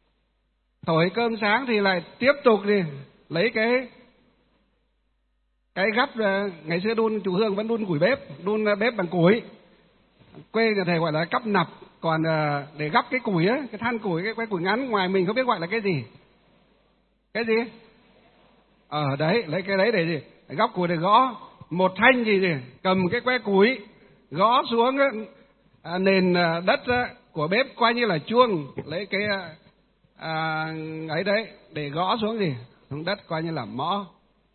Thổi cơm sáng thì lại tiếp tục đi lấy cái Cái gắp ngày xưa đun chủ hương vẫn đun củi bếp, đun bếp bằng củi. Quê nhà thầy gọi là cắp nặp, còn để gắp cái củi á, cái than củi, cái, cái củi ngắn ngoài mình không biết gọi là cái gì. Cái gì? Ở đấy, lấy cái đấy để gì? Để gắp củi để gõ. Một thanh gì gì? Cầm cái que củi gõ xuống à, nền đất của bếp coi như là chuông, lấy cái à, ấy đấy để gõ xuống gì? Xuống đất coi như là mõ.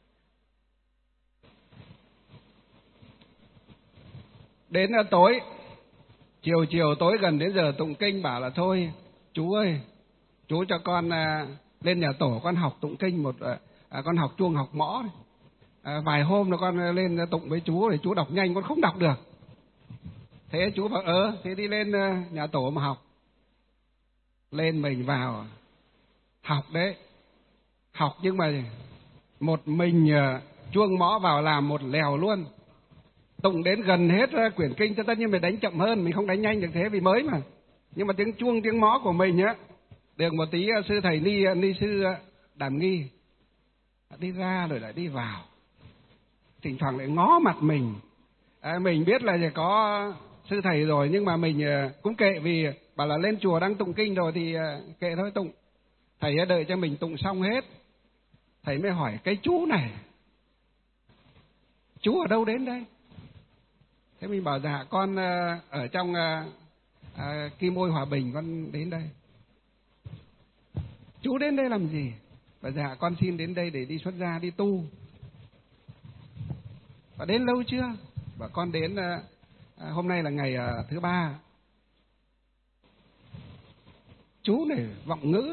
Đến tối, chiều chiều tối gần đến giờ tụng kinh bảo là thôi chú ơi, chú cho con à, lên nhà tổ con học tụng kinh một à, con học chuông học mõ à, vài hôm nữa con lên tụng với chú để chú đọc nhanh, con không đọc được. Thế chú bảo ơ thế đi lên nhà tổ mà học. Lên mình vào học đấy, học nhưng mà một mình chuông mõ vào làm một lèo luôn. Tụng đến gần hết quyển kinh cho tất nhiên mình đánh chậm hơn, mình không đánh nhanh được thế vì mới mà. Nhưng mà tiếng chuông tiếng mõ của mình á, được một tí sư thầy ni ni sư Đàm Nghi đi ra rồi lại đi vào, thỉnh thoảng lại ngó mặt mình. À, mình biết là có sư thầy rồi nhưng mà mình cũng kệ, vì bảo là lên chùa đang tụng kinh rồi thì kệ thôi tụng. Thầy đợi cho mình tụng xong hết, thầy mới hỏi cái chú này, chú ở đâu đến đây? Thế mình bảo dạ con ở trong à, Kim Ôi Hòa Bình con đến đây. Chú đến đây làm gì? Và dạ con xin đến đây để đi xuất gia đi tu. Và đến lâu chưa? Và con đến à, hôm nay là ngày à, thứ ba. Chú này vọng ngữ,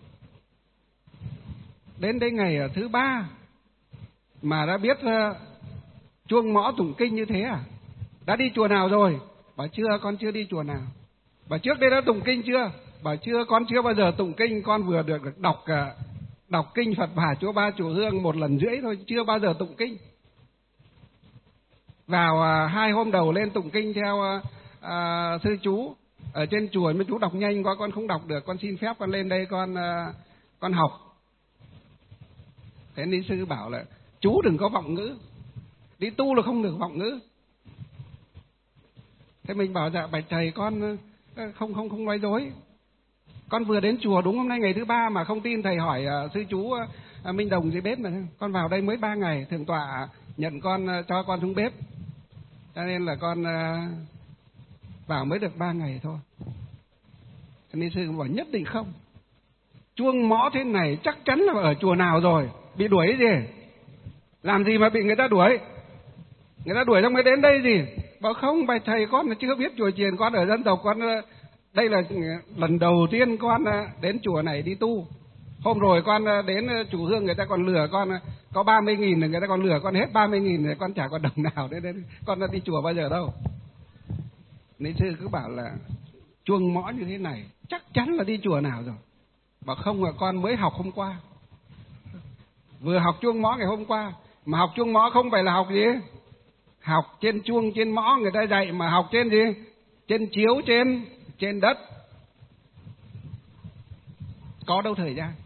đến đây ngày à, thứ ba mà đã biết à, chuông mõ tụng kinh như thế à? Đã đi chùa nào rồi? Bảo chưa, con chưa đi chùa nào. Bảo trước đây đã tụng kinh chưa? Bảo chưa, con chưa bao giờ tụng kinh, con vừa được đọc đọc kinh Phật Bà Chúa Ba Chùa Hương một lần rưỡi thôi, chưa bao giờ tụng kinh. Vào à, hai hôm đầu lên tụng kinh theo à, à, sư chú ở trên chùa, mấy chú đọc nhanh quá con không đọc được, con xin phép con lên đây con à, con học. Thế ni sư bảo là chú đừng có vọng ngữ, đi tu là không được vọng ngữ. Thế mình bảo dạ bạch thầy con không không không nói dối, con vừa đến chùa đúng hôm nay ngày thứ ba mà không tin thầy hỏi uh, sư chú uh, Minh Đồng dưới bếp mà con vào đây mới ba ngày, thượng tọa nhận con uh, cho con xuống bếp, cho nên là con uh, vào mới được ba ngày thôi. Nên sư bảo nhất định không, chuông mõ thế này chắc chắn là ở chùa nào rồi, bị đuổi gì, làm gì mà bị người ta đuổi, người ta đuổi xong mới đến đây gì. Bảo không bạch thầy con là chưa biết chùa chiền, con ở dân tộc, con đây là lần đầu tiên con đến chùa này đi tu. Hôm rồi con đến chủ hương người ta còn lừa con có ba mươi nghìn, người ta còn lừa con hết ba mươi nghìn rồi, con chả có đồng nào để đến con đã đi chùa bao giờ đâu. Nên sư cứ bảo là chuông mõ như thế này chắc chắn là đi chùa nào rồi. Bảo không, là con mới học hôm qua, vừa học chuông mõ ngày hôm qua. Mà học chuông mõ không phải là học gì, học trên chuông trên mõ người ta dạy, mà học trên gì, trên chiếu trên trên đất, có đâu thời gian.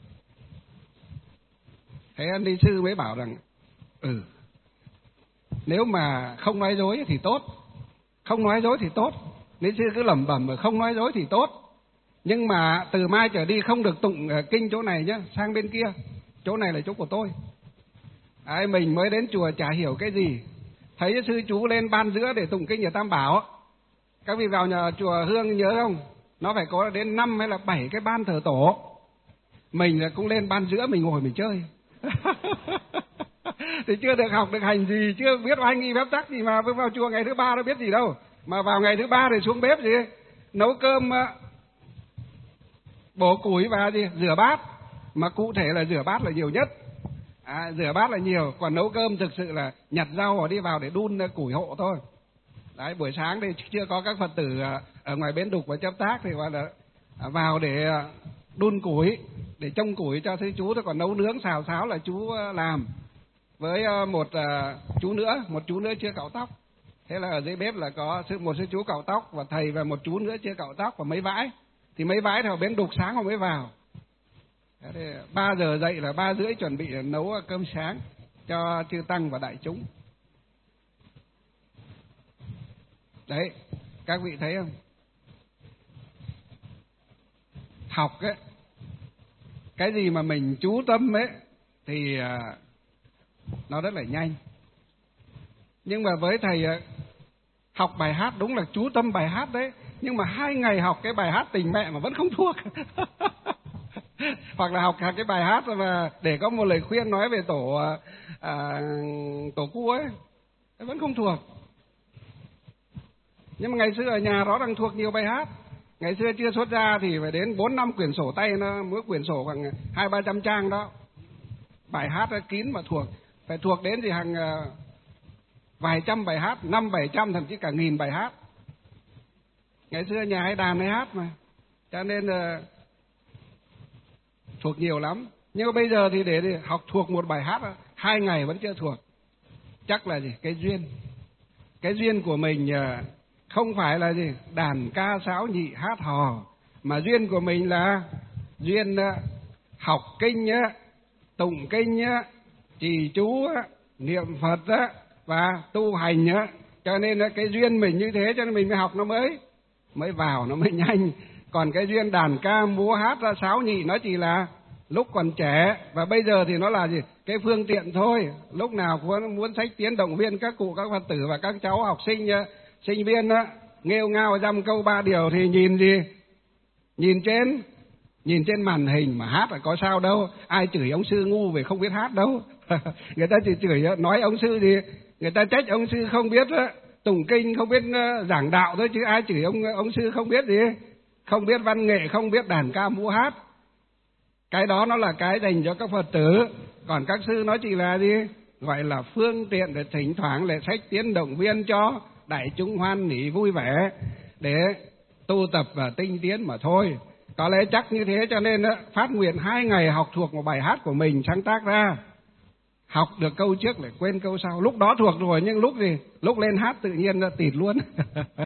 Thế anh đi sư mới bảo rằng ừ nếu mà không nói dối thì tốt, không nói dối thì tốt. Nên sư cứ lẩm bẩm mà không nói dối thì tốt, nhưng mà từ mai trở đi không được tụng kinh chỗ này nhá, sang bên kia, chỗ này là chỗ của tôi. Ai mình mới đến chùa chả hiểu cái gì, thấy sư chú lên ban giữa để tụng kinh ở Tam Bảo. Các vị vào nhà chùa Hương nhớ không, nó phải có đến năm hay là bảy cái ban thờ tổ. Mình cũng lên ban giữa, mình ngồi mình chơi. Thì chưa được học được hành gì, chưa biết oai nghi phép tắc gì mà bước vào chùa ngày thứ ba nó biết gì đâu. Mà vào ngày thứ ba thì xuống bếp gì, nấu cơm, bổ củi và gì rửa bát. Mà cụ thể là rửa bát là nhiều nhất. À, rửa bát là nhiều, còn nấu cơm thực sự là nhặt rau và đi vào để đun củi hộ thôi. Đấy, buổi sáng thì chưa có các Phật tử ở ngoài bến đục và chấp tác thì gọi là vào để đun củi, để trông củi cho sư chú thôi. Còn nấu nướng xào xáo là chú làm với một chú nữa, một chú nữa chưa cạo tóc. Thế là ở dưới bếp là có một sư chú cạo tóc và thầy và một chú nữa chưa cạo tóc và mấy vãi. Thì mấy vãi thì ở bến đục sáng họ mới vào. Ba giờ dậy là ba rưỡi chuẩn bị nấu cơm sáng. cho chư tăng và đại chúng. Đấy, các vị thấy không? Học ấy, cái gì mà mình chú tâm ấy thì nó rất là nhanh. Nhưng mà với thầy học bài hát đúng là chú tâm bài hát đấy, nhưng mà hai ngày học cái bài hát Tình Mẹ mà vẫn không thuộc. Hoặc là học cái bài hát mà để có một lời khuyên nói về tổ à, tổ cu ấy, vẫn không thuộc. Nhưng mà ngày xưa ở nhà rõ ràng thuộc nhiều bài hát. Ngày xưa chưa xuất ra thì phải đến bốn năm quyển sổ tay, nó mỗi quyển sổ khoảng hai ba trăm trang đó. Bài hát kín mà thuộc, phải thuộc đến thì hàng vài trăm bài hát, năm bảy trăm thậm chí cả nghìn bài hát. Ngày xưa nhà hay đàn hay hát mà, cho nên là thuộc nhiều lắm. Nhưng mà bây giờ thì để học thuộc một bài hát hai ngày vẫn chưa thuộc. Chắc là gì? Cái duyên. Cái duyên của mình không phải là gì? Đàn ca sáo nhị hát hò, mà duyên của mình là duyên học kinh, tụng kinh, trì chú, niệm Phật và tu hành. Cho nên cái duyên mình như thế, cho nên mình mới học nó mới mới vào, nó mới nhanh. Còn cái duyên đàn ca múa hát ra sáo nhị nó chỉ là lúc còn trẻ, và bây giờ thì nó là gì? Cái phương tiện thôi. Lúc nào cũng muốn sách tiến động viên các cụ, các Phật tử và các cháu học sinh, sinh viên á, nghêu ngao dăm câu ba điều thì nhìn gì? Nhìn trên nhìn trên màn hình mà hát là có sao đâu. Ai chửi ông sư ngu về không biết hát đâu. Người ta chỉ chửi nói ông sư gì, người ta trách ông sư không biết tụng kinh, không biết giảng đạo thôi, chứ ai chửi ông ông sư không biết gì, không biết văn nghệ, không biết đàn ca múa hát. Cái đó nó là cái dành cho các Phật tử. Còn các sư nó chỉ là gì? Gọi là phương tiện để thỉnh thoảng để sách tiến động viên cho đại chúng hoan hỉ vui vẻ, để tu tập và tinh tiến mà thôi. Có lẽ chắc như thế cho nên phát nguyện hai ngày học thuộc một bài hát của mình sáng tác ra. Học được câu trước lại quên câu sau. Lúc đó thuộc rồi nhưng lúc gì? Lúc lên hát tự nhiên tịt luôn.